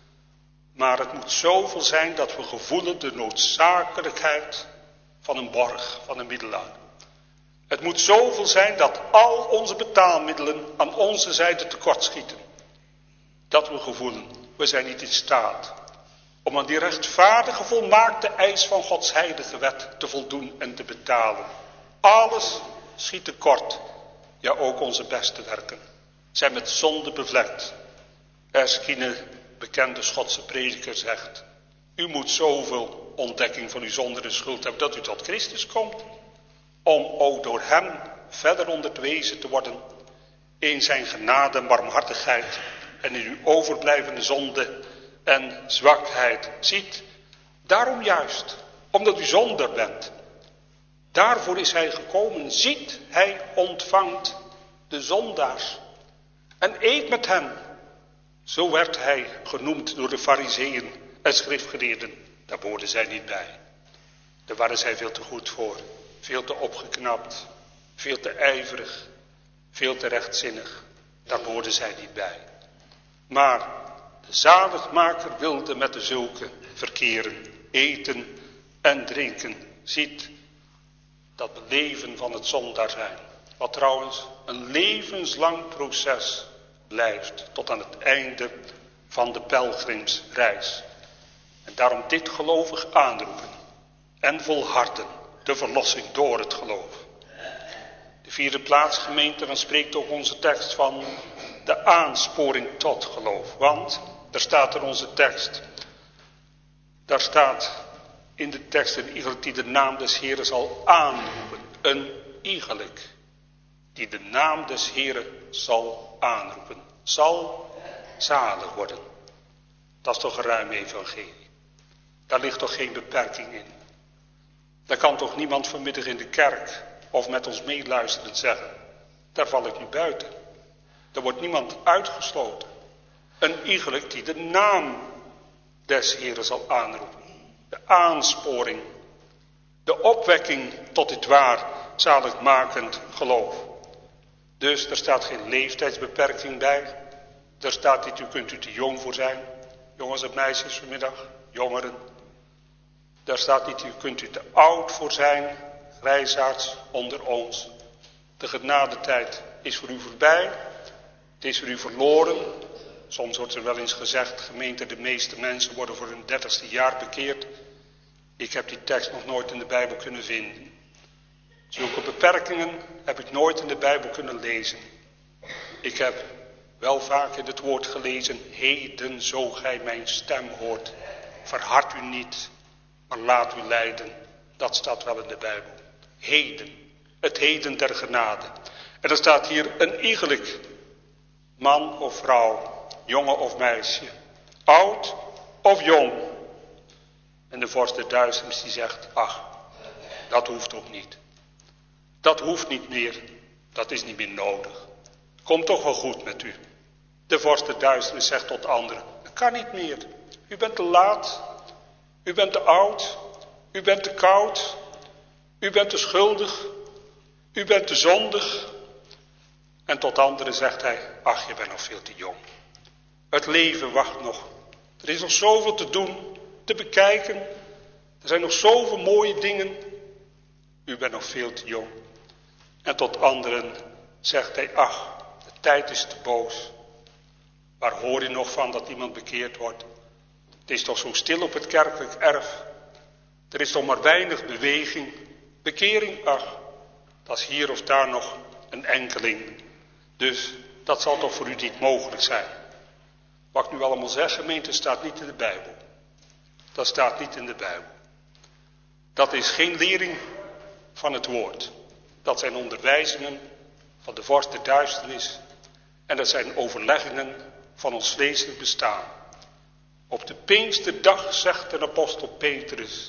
Maar het moet zoveel zijn dat we gevoelen de noodzakelijkheid van een borg, van een middelaar. Het moet zoveel zijn dat al onze betaalmiddelen aan onze zijde tekortschieten. Dat we gevoelen, we zijn niet in staat om aan die rechtvaardige volmaakte eis van Gods heilige wet te voldoen en te betalen. Alles schiet tekort. Ja, ook onze beste werken zijn met zonde bevlekt. Erskine, bekende Schotse prediker, zegt: u moet zoveel ontdekking van uw zonde en schuld hebben dat u tot Christus komt. Om ook door hem verder onderwezen te worden in zijn genade en barmhartigheid en in uw overblijvende zonde en zwakheid. Ziet, daarom juist, omdat u zonder bent. Daarvoor is hij gekomen. Ziet, hij ontvangt de zondaars en eet met hen. Zo werd hij genoemd door de Farizeeën en schriftgeleerden. Daar behoorden zij niet bij. Daar waren zij veel te goed voor. Veel te opgeknapt. Veel te ijverig. Veel te rechtzinnig. Daar hoorden zij niet bij. Maar de zaligmaker wilde met de zulken verkeren. Eten en drinken. Ziet dat beleven van het zondaar zijn. Wat trouwens een levenslang proces blijft. Tot aan het einde van de pelgrimsreis. En daarom dit gelovig aanroepen. En volharden. De verlossing door het geloof. De vierde plaats, gemeente, dan spreekt ook onze tekst van de aansporing tot geloof. Want, daar staat in onze tekst. Daar staat in de tekst een iegelijk die de naam des Heren zal aanroepen. Een iegelijk die de naam des Heren zal aanroepen. Zal zalig worden. Dat is toch een ruim evangelie. Daar ligt toch geen beperking in. Daar kan toch niemand vanmiddag in de kerk of met ons meeluisterend zeggen. Daar val ik nu buiten. Er wordt niemand uitgesloten. Een iegelijk die de naam des Heren zal aanroepen. De aansporing. De opwekking tot dit waar zaligmakend geloof. Dus er staat geen leeftijdsbeperking bij. Er staat niet, u kunt u te jong voor zijn. Jongens en meisjes vanmiddag, jongeren. Daar staat niet, u kunt u te oud voor zijn. Grijsaards onder ons. De genadetijd is voor u voorbij. Het is voor u verloren. Soms wordt er wel eens gezegd, gemeente, de meeste mensen worden voor hun 30ste jaar bekeerd. Ik heb die tekst nog nooit in de Bijbel kunnen vinden. Zulke beperkingen heb ik nooit in de Bijbel kunnen lezen. Ik heb wel vaak in het woord gelezen, heden zo gij mijn stem hoort. Verhard u niet, maar laat u leiden. Dat staat wel in de Bijbel. Heden, het heden der genade. En er staat hier een iegelijk, man of vrouw, jongen of meisje, oud of jong. En de vorst der duisternis die zegt, ach, dat hoeft ook niet. Dat hoeft niet meer, dat is niet meer nodig. Komt toch wel goed met u. De vorst der duisternis zegt tot anderen, dat kan niet meer. U bent te laat, u bent te oud, u bent te koud, u bent te schuldig, u bent te zondig. En tot anderen zegt hij, ach, je bent nog veel te jong. Het leven wacht nog. Er is nog zoveel te doen, te bekijken. Er zijn nog zoveel mooie dingen. U bent nog veel te jong. En tot anderen zegt hij, ach, de tijd is te boos. Waar hoor je nog van dat iemand bekeerd wordt? Het is toch zo stil op het kerkelijk erf. Er is toch maar weinig beweging. Bekering, ach, dat is hier of daar nog een enkeling. Dus dat zal toch voor u niet mogelijk zijn. Wat ik nu allemaal zeg, gemeente, staat niet in de Bijbel. Dat staat niet in de Bijbel. Dat is geen lering van het woord. Dat zijn onderwijzingen van de vorst der duisternis. En dat zijn overleggingen van ons vleeselijk bestaan. Op de Pinksterdag zegt de apostel Petrus.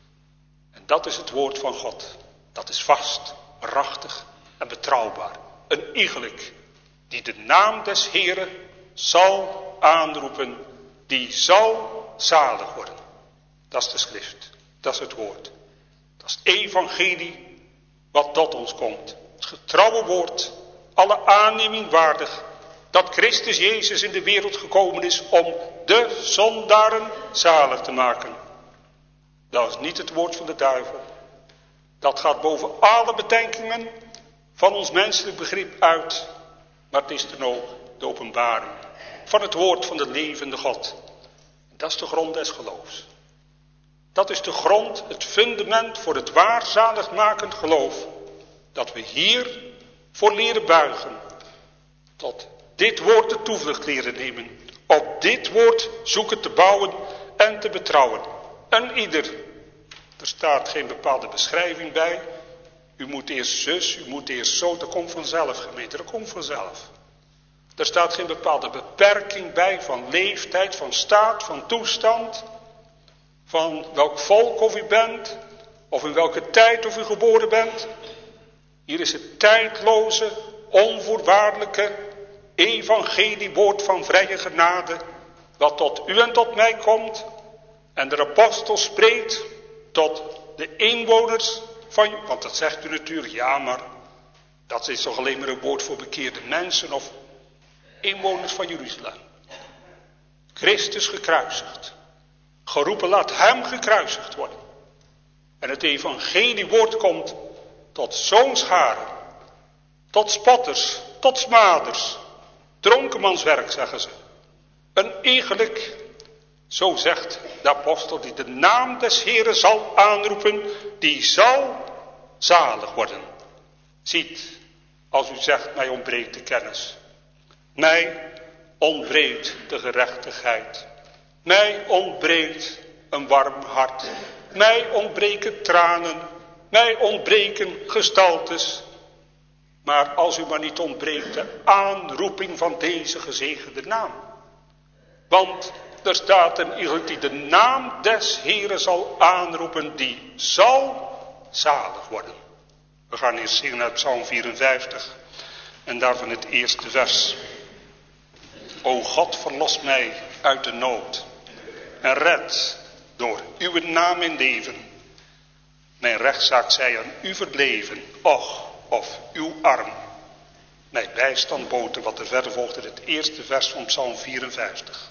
En dat is het woord van God. Dat is vast, waarachtig en betrouwbaar. Een iegelijk die de naam des Heren zal aanroepen. Die zal zalig worden. Dat is de schrift. Dat is het woord. Dat is het evangelie wat tot ons komt. Het getrouwe woord. Alle aanneming waardig. Dat Christus Jezus in de wereld gekomen is om de zondaren zalig te maken. Dat is niet het woord van de duivel. Dat gaat boven alle bedenkingen van ons menselijk begrip uit. Maar het is dan ook de openbaring van het woord van de levende God. Dat is de grond des geloofs. Dat is de grond, het fundament voor het waar zaligmakend geloof. Dat we hier voor leren buigen. Tot dit woord de toevlucht leren nemen. Op dit woord zoeken te bouwen en te betrouwen. En ieder. Er staat geen bepaalde beschrijving bij. U moet eerst zus, u moet eerst zo. Dat komt vanzelf, gemeente, dat komt vanzelf. Er staat geen bepaalde beperking bij van leeftijd, van staat, van toestand. Van welk volk of u bent. Of in welke tijd of u geboren bent. Hier is het tijdloze, onvoorwaardelijke evangeliewoord van vrije genade. Wat tot u en tot mij komt. En de apostel spreekt tot de inwoners van, want dat zegt u natuurlijk, ja, maar dat is toch alleen maar een woord voor bekeerde mensen of inwoners van Jeruzalem. Christus gekruisigd. Geroepen, laat hem gekruisigd worden. En het evangeliewoord komt tot zo'n scharen, tot spotters, tot smaders, dronkenmanswerk, zeggen ze. Een eigenlijk, zo zegt de apostel, die de naam des Heren zal aanroepen, die zal zalig worden. Ziet, als u zegt, mij ontbreekt de kennis. Mij ontbreekt de gerechtigheid. Mij ontbreekt een warm hart. Mij ontbreken tranen. Mij ontbreken gestaltes. Maar als u maar niet ontbreekt de aanroeping van deze gezegende naam. Want er staat een ieder die de naam des Heren zal aanroepen, die zal zalig worden. We gaan eerst zingen uit Psalm 54 en daarvan het eerste vers. O God, verlos mij uit de nood en red door uw naam in leven. Mijn rechtszaak zij aan u verbleven, och, of uw arm mij bijstand boten, wat er verder volgt in het eerste vers van Psalm 54.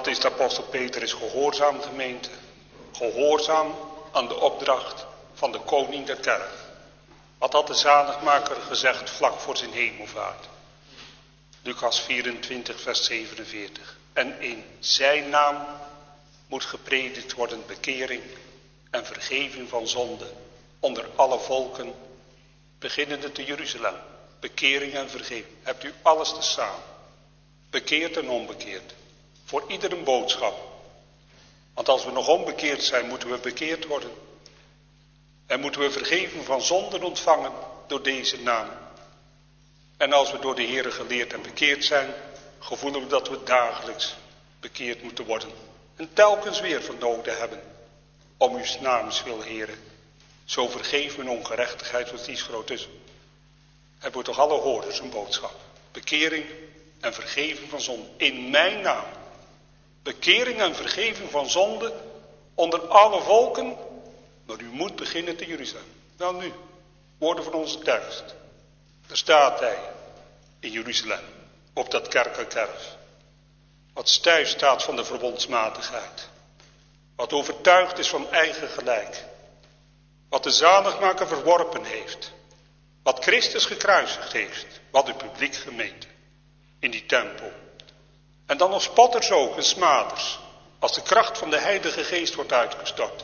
Wat is de apostel Petrus gehoorzaam, gemeente? Gehoorzaam aan de opdracht van de koning der kerk. Wat had de zaligmaker gezegd vlak voor zijn hemelvaart? Lucas 24 vers 47. En in zijn naam moet gepredikt worden bekering en vergeving van zonde onder alle volken, beginnende te Jeruzalem. Bekering en vergeving. Hebt u alles te samen. Bekeerd en onbekeerd. Voor ieder een boodschap. Want als we nog onbekeerd zijn, moeten we bekeerd worden. En moeten we vergeving van zonden ontvangen door deze naam. En als we door de Heere geleerd en bekeerd zijn, gevoelen we dat we dagelijks bekeerd moeten worden. En telkens weer van noden hebben. Om uw naams wil, Heere. Zo vergeef mijn ongerechtigheid, wat die groot is. Hebben we toch alle hoorders een boodschap. Bekering en vergeving van zonde. In mijn naam. Bekering en vergeving van zonde onder alle volken. Maar u moet beginnen te Jeruzalem. Nou nu, woorden van onze tekst. Daar staat hij in Jeruzalem. Op dat kerkenkerf. Wat stijf staat van de verbondsmatigheid. Wat overtuigd is van eigen gelijk. Wat de zaligmaker verworpen heeft. Wat Christus gekruisigd heeft. Wat de publiek gemeente. In die tempel. En dan nog spotters ook en smaders. Als de kracht van de Heilige Geest wordt uitgestort.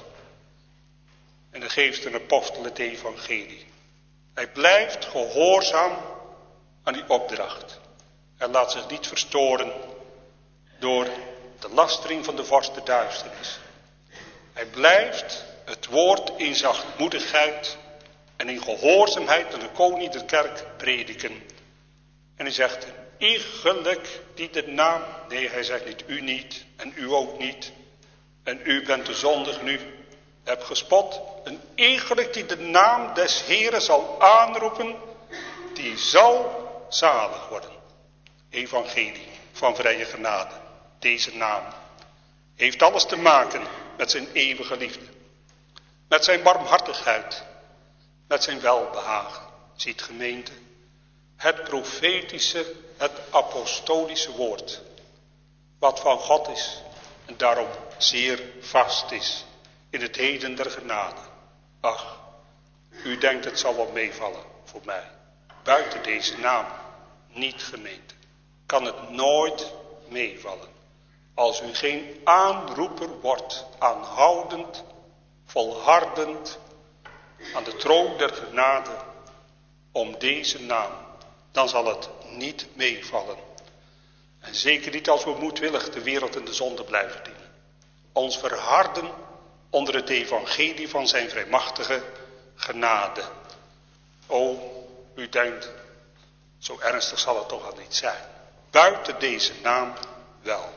En dan geeft een apostel het evangelie. Hij blijft gehoorzaam aan die opdracht. Hij laat zich niet verstoren door de lastering van de vorst der duisternis. Hij blijft het woord in zachtmoedigheid en in gehoorzaamheid aan de koning der kerk prediken. En hij zegt, iegelijk die de naam, nee hij zegt niet u niet en u ook niet. En u bent de zondig nu, heb gespot. En iegelijk die de naam des Heeren zal aanroepen, die zal zalig worden. Evangelie van vrije genade. Deze naam heeft alles te maken met zijn eeuwige liefde. Met zijn barmhartigheid. Met zijn welbehagen. Ziet gemeente. Het profetische, het apostolische woord. Wat van God is. En daarom zeer vast is. In het heden der genade. Ach, u denkt het zal wel meevallen voor mij. Buiten deze naam niet gemeente. Kan het nooit meevallen. Als u geen aanroeper wordt, aanhoudend, volhardend, aan de troon der genade, om deze naam, dan zal het niet meevallen. En zeker niet als we moedwillig de wereld en de zonde blijven dienen. Ons verharden onder het evangelie van zijn vrijmachtige genade. O, u denkt, zo ernstig zal het toch al niet zijn. Buiten deze naam wel.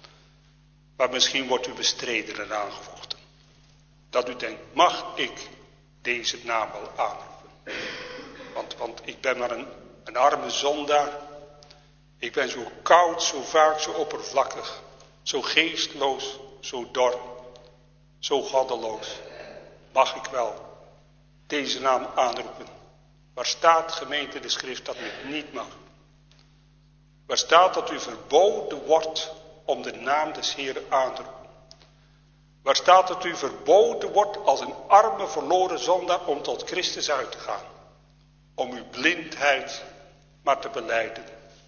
Maar misschien wordt u bestreden en aangevochten. Dat u denkt, mag ik deze naam wel aanroepen? Want ik ben maar een arme zondaar. Ik ben zo koud, zo vaak, zo oppervlakkig. Zo geestloos, zo dor. Zo goddeloos. Mag ik wel deze naam aanroepen? Waar staat, gemeente, de schrift dat u niet mag? Waar staat dat u verboden wordt om de naam des Heeren aan te roepen? Waar staat dat u verboden wordt als een arme verloren zondaar om tot Christus uit te gaan? Om uw blindheid maar te belijden.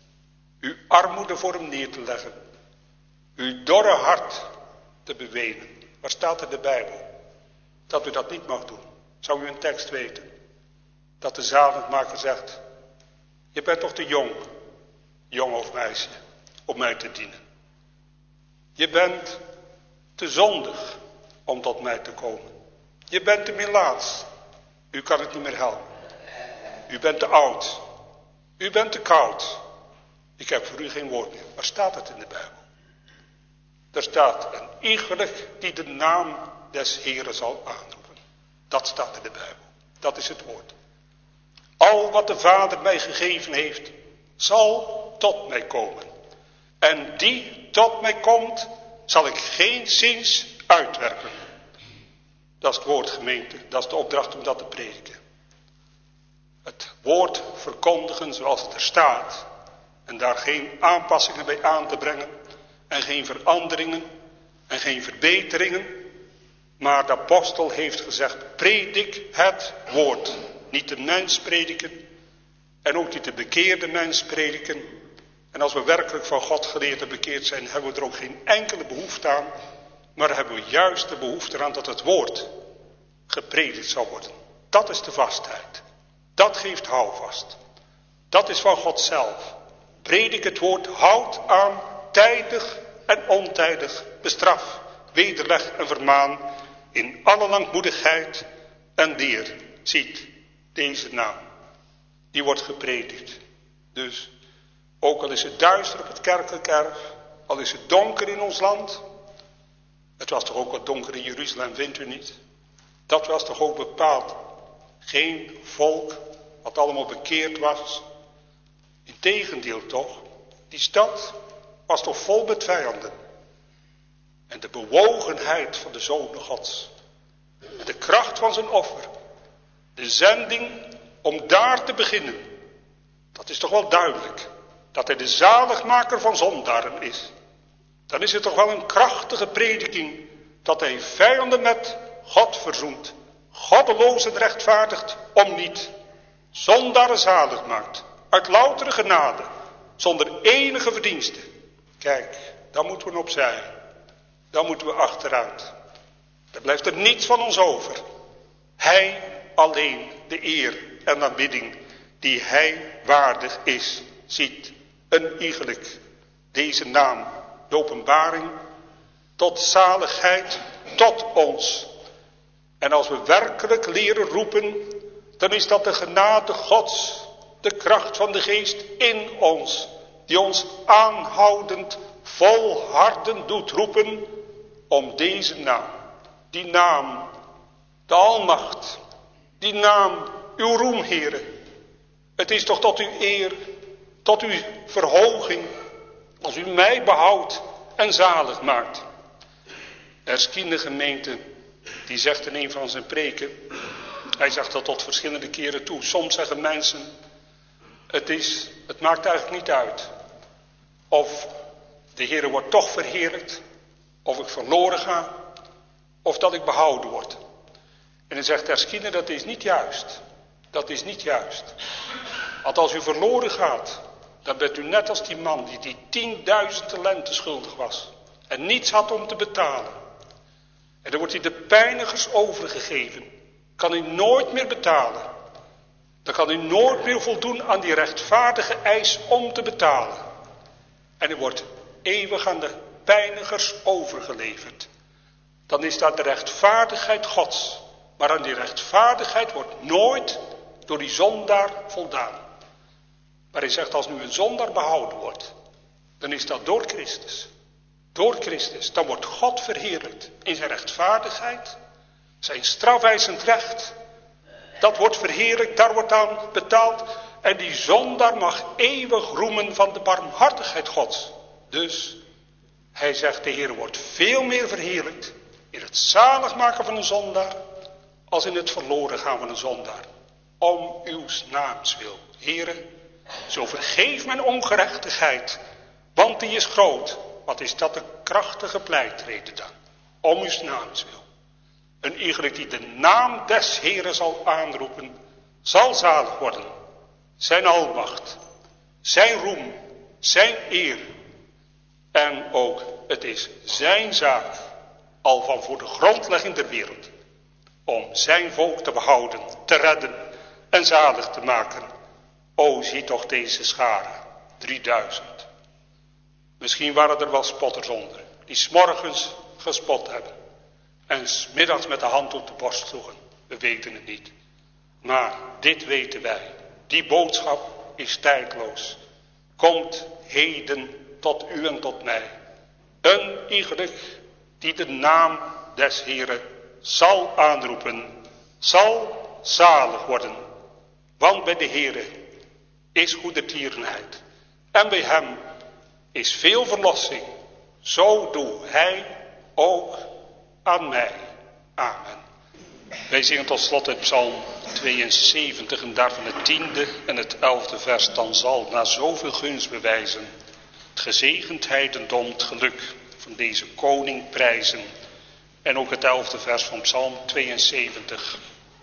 Uw armoede voor hem neer te leggen. Uw dorre hart te bewenen. Waar staat in de Bijbel dat u dat niet mag doen? Zou u een tekst weten? Dat de zaligmaker zegt, je bent toch te jong, jongen of meisje, om mij te dienen. Je bent te zondig om tot mij te komen. Je bent te melaats. U kan het niet meer helpen. U bent te oud. U bent te koud. Ik heb voor u geen woord meer. Waar staat het in de Bijbel? Daar staat, en iegelijk die de naam des Heeren zal aanroepen. Dat staat in de Bijbel. Dat is het woord. Al wat de Vader mij gegeven heeft, zal tot mij komen. En die tot mij komt, zal ik geenszins uitwerpen. Dat is het woord, gemeente. Dat is de opdracht om dat te prediken. Het woord verkondigen zoals het er staat. En daar geen aanpassingen bij aan te brengen. en geen veranderingen en geen verbeteringen. Maar de apostel heeft gezegd, predik het woord. Niet de mens prediken en ook niet de bekeerde mens prediken. En als we werkelijk van God geleerd en bekeerd zijn, hebben we er ook geen enkele behoefte aan. Maar hebben we juist de behoefte aan dat het woord gepredikt zal worden. Dat is de vastheid. Dat geeft houvast. Dat is van God zelf. Predik het woord, houd aan tijdig en ontijdig bestraf, wederleg en vermaan in alle langmoedigheid en leer. Ziet, deze naam, die wordt gepredikt. Dus, ook al is het duister op het kerkelijk erf, al is het donker in ons land. Het was toch ook wat donker in Jeruzalem, vindt u niet? Dat was toch ook bepaald geen volk wat allemaal bekeerd was. Integendeel toch, die stad was toch vol met vijanden. En de bewogenheid van de Zoon Gods, de kracht van zijn offer, de zending om daar te beginnen. Dat is toch wel duidelijk, dat hij de zaligmaker van zondaren is. Dan is het toch wel een krachtige prediking, dat hij vijanden met God verzoent, goddelozen rechtvaardigt om niet, zondaren zalig maakt, uit loutere genade, zonder enige verdienste. Kijk, daar moeten we opzij, daar moeten we achteruit. Dan blijft er niets van ons over. Hij alleen de eer en aanbidding die hij waardig is, ziet. Een iegelijk deze naam, de openbaring, tot zaligheid, tot ons. En als we werkelijk leren roepen, dan is dat de genade Gods, de kracht van de geest in ons, die ons aanhoudend, volhardend doet roepen om deze naam. Die naam, de almacht, die naam, uw roem, Heere. Het is toch tot uw eer, tot uw verhoging, als u mij behoudt en zalig maakt. De Erskine gemeente, die zegt in een van zijn preken, hij zegt dat tot verschillende keren toe. Soms zeggen mensen, het maakt eigenlijk niet uit of de Heere wordt toch verheerlijkt, of ik verloren ga, of dat ik behouden word. En dan zegt Erskine, dat is niet juist. Dat is niet juist. Want als u verloren gaat, dan bent u net als die man die 10.000 talenten schuldig was. En niets had om te betalen. En dan wordt hij de pijnigers overgegeven. Kan hij nooit meer betalen. Dan kan hij nooit meer voldoen aan die rechtvaardige eis om te betalen. En hij wordt eeuwig aan de pijnigers overgeleverd. Dan is dat de rechtvaardigheid Gods. Maar aan die rechtvaardigheid wordt nooit door die zondaar voldaan. Maar hij zegt, als nu een zondaar behouden wordt, dan is dat door Christus. Door Christus. Dan wordt God verheerlijkt in zijn rechtvaardigheid. Zijn strafeisend recht. Dat wordt verheerlijkt, daar wordt aan betaald. En die zondaar mag eeuwig roemen van de barmhartigheid Gods. Dus, hij zegt, de Heer wordt veel meer verheerlijkt in het zalig maken van een zondaar, als in het verloren gaan van een zondaar. Om uw naams wil. Heere, zo vergeef mijn ongerechtigheid, want die is groot. Wat is dat een krachtige pleitrede dan? Om uw naams wil. Een iegelijk die de naam des Heeren zal aanroepen, zal zalig worden. Zijn almacht, zijn roem, zijn eer. En ook, het is zijn zaak, al van voor de grondlegging der wereld, om zijn volk te behouden, te redden en zalig te maken. O, zie toch deze schare, 3000. Misschien waren er wel spotters onder, die 's morgens gespot hebben en 's middags met de hand op de borst sloegen. We weten het niet. Maar dit weten wij, die boodschap is tijdloos. Komt heden tot u en tot mij. Een iegelijk die de naam des Heeren zal aanroepen, zal zalig worden. Want bij de Heere is goedertierenheid. En bij hem is veel verlossing. Zo doe hij ook aan mij. Amen. Wij zingen tot slot uit Psalm 72 en daarvan het 10e en het 11e vers. Dan zal na zoveel gunst bewijzen het gezegendheid en dom het geluk van deze koning prijzen. En ook het 11e vers van Psalm 72.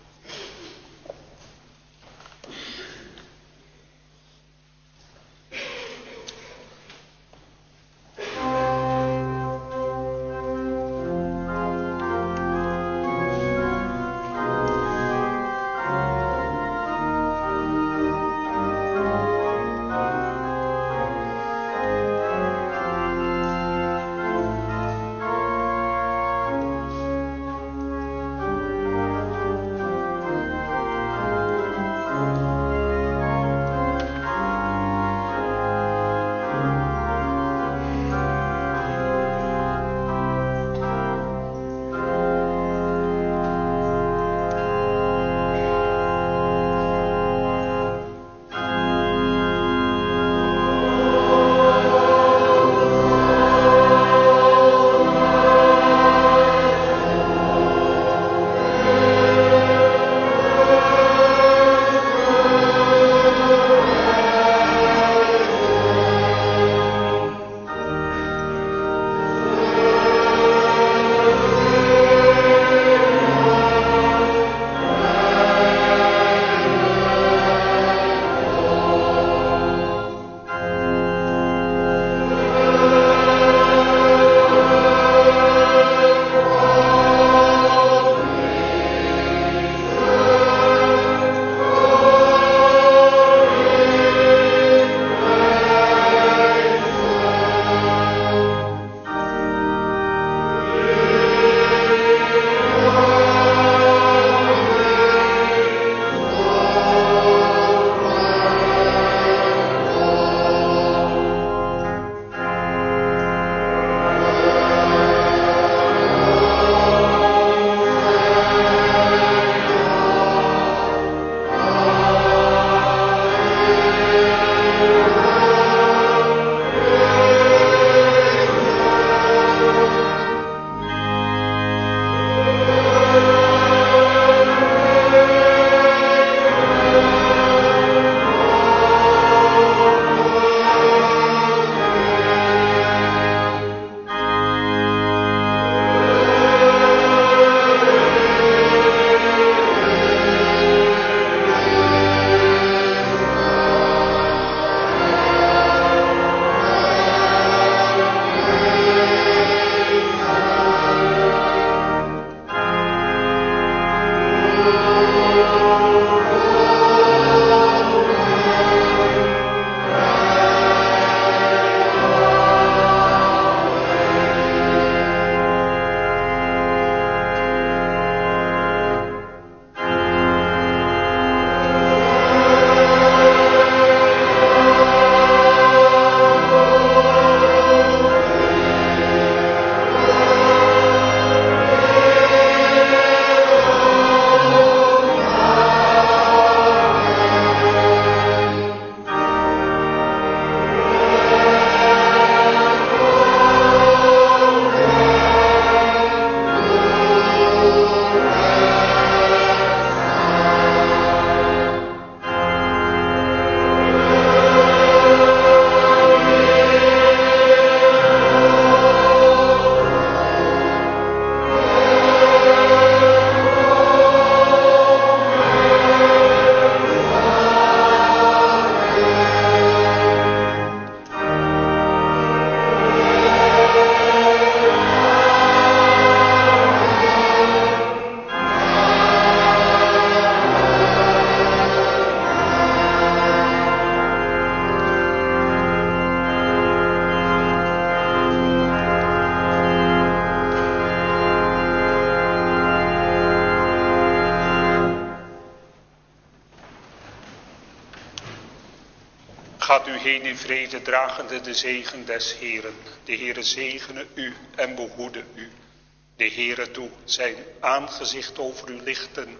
Gaat u heen in vrede, dragende de zegen des Heeren. De Heere zegene u en behoede u. De Heere doe zijn aangezicht over u lichten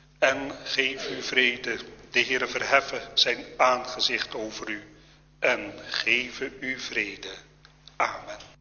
en geef u vrede. De Heere verheffen zijn aangezicht over u en geven u vrede. Amen.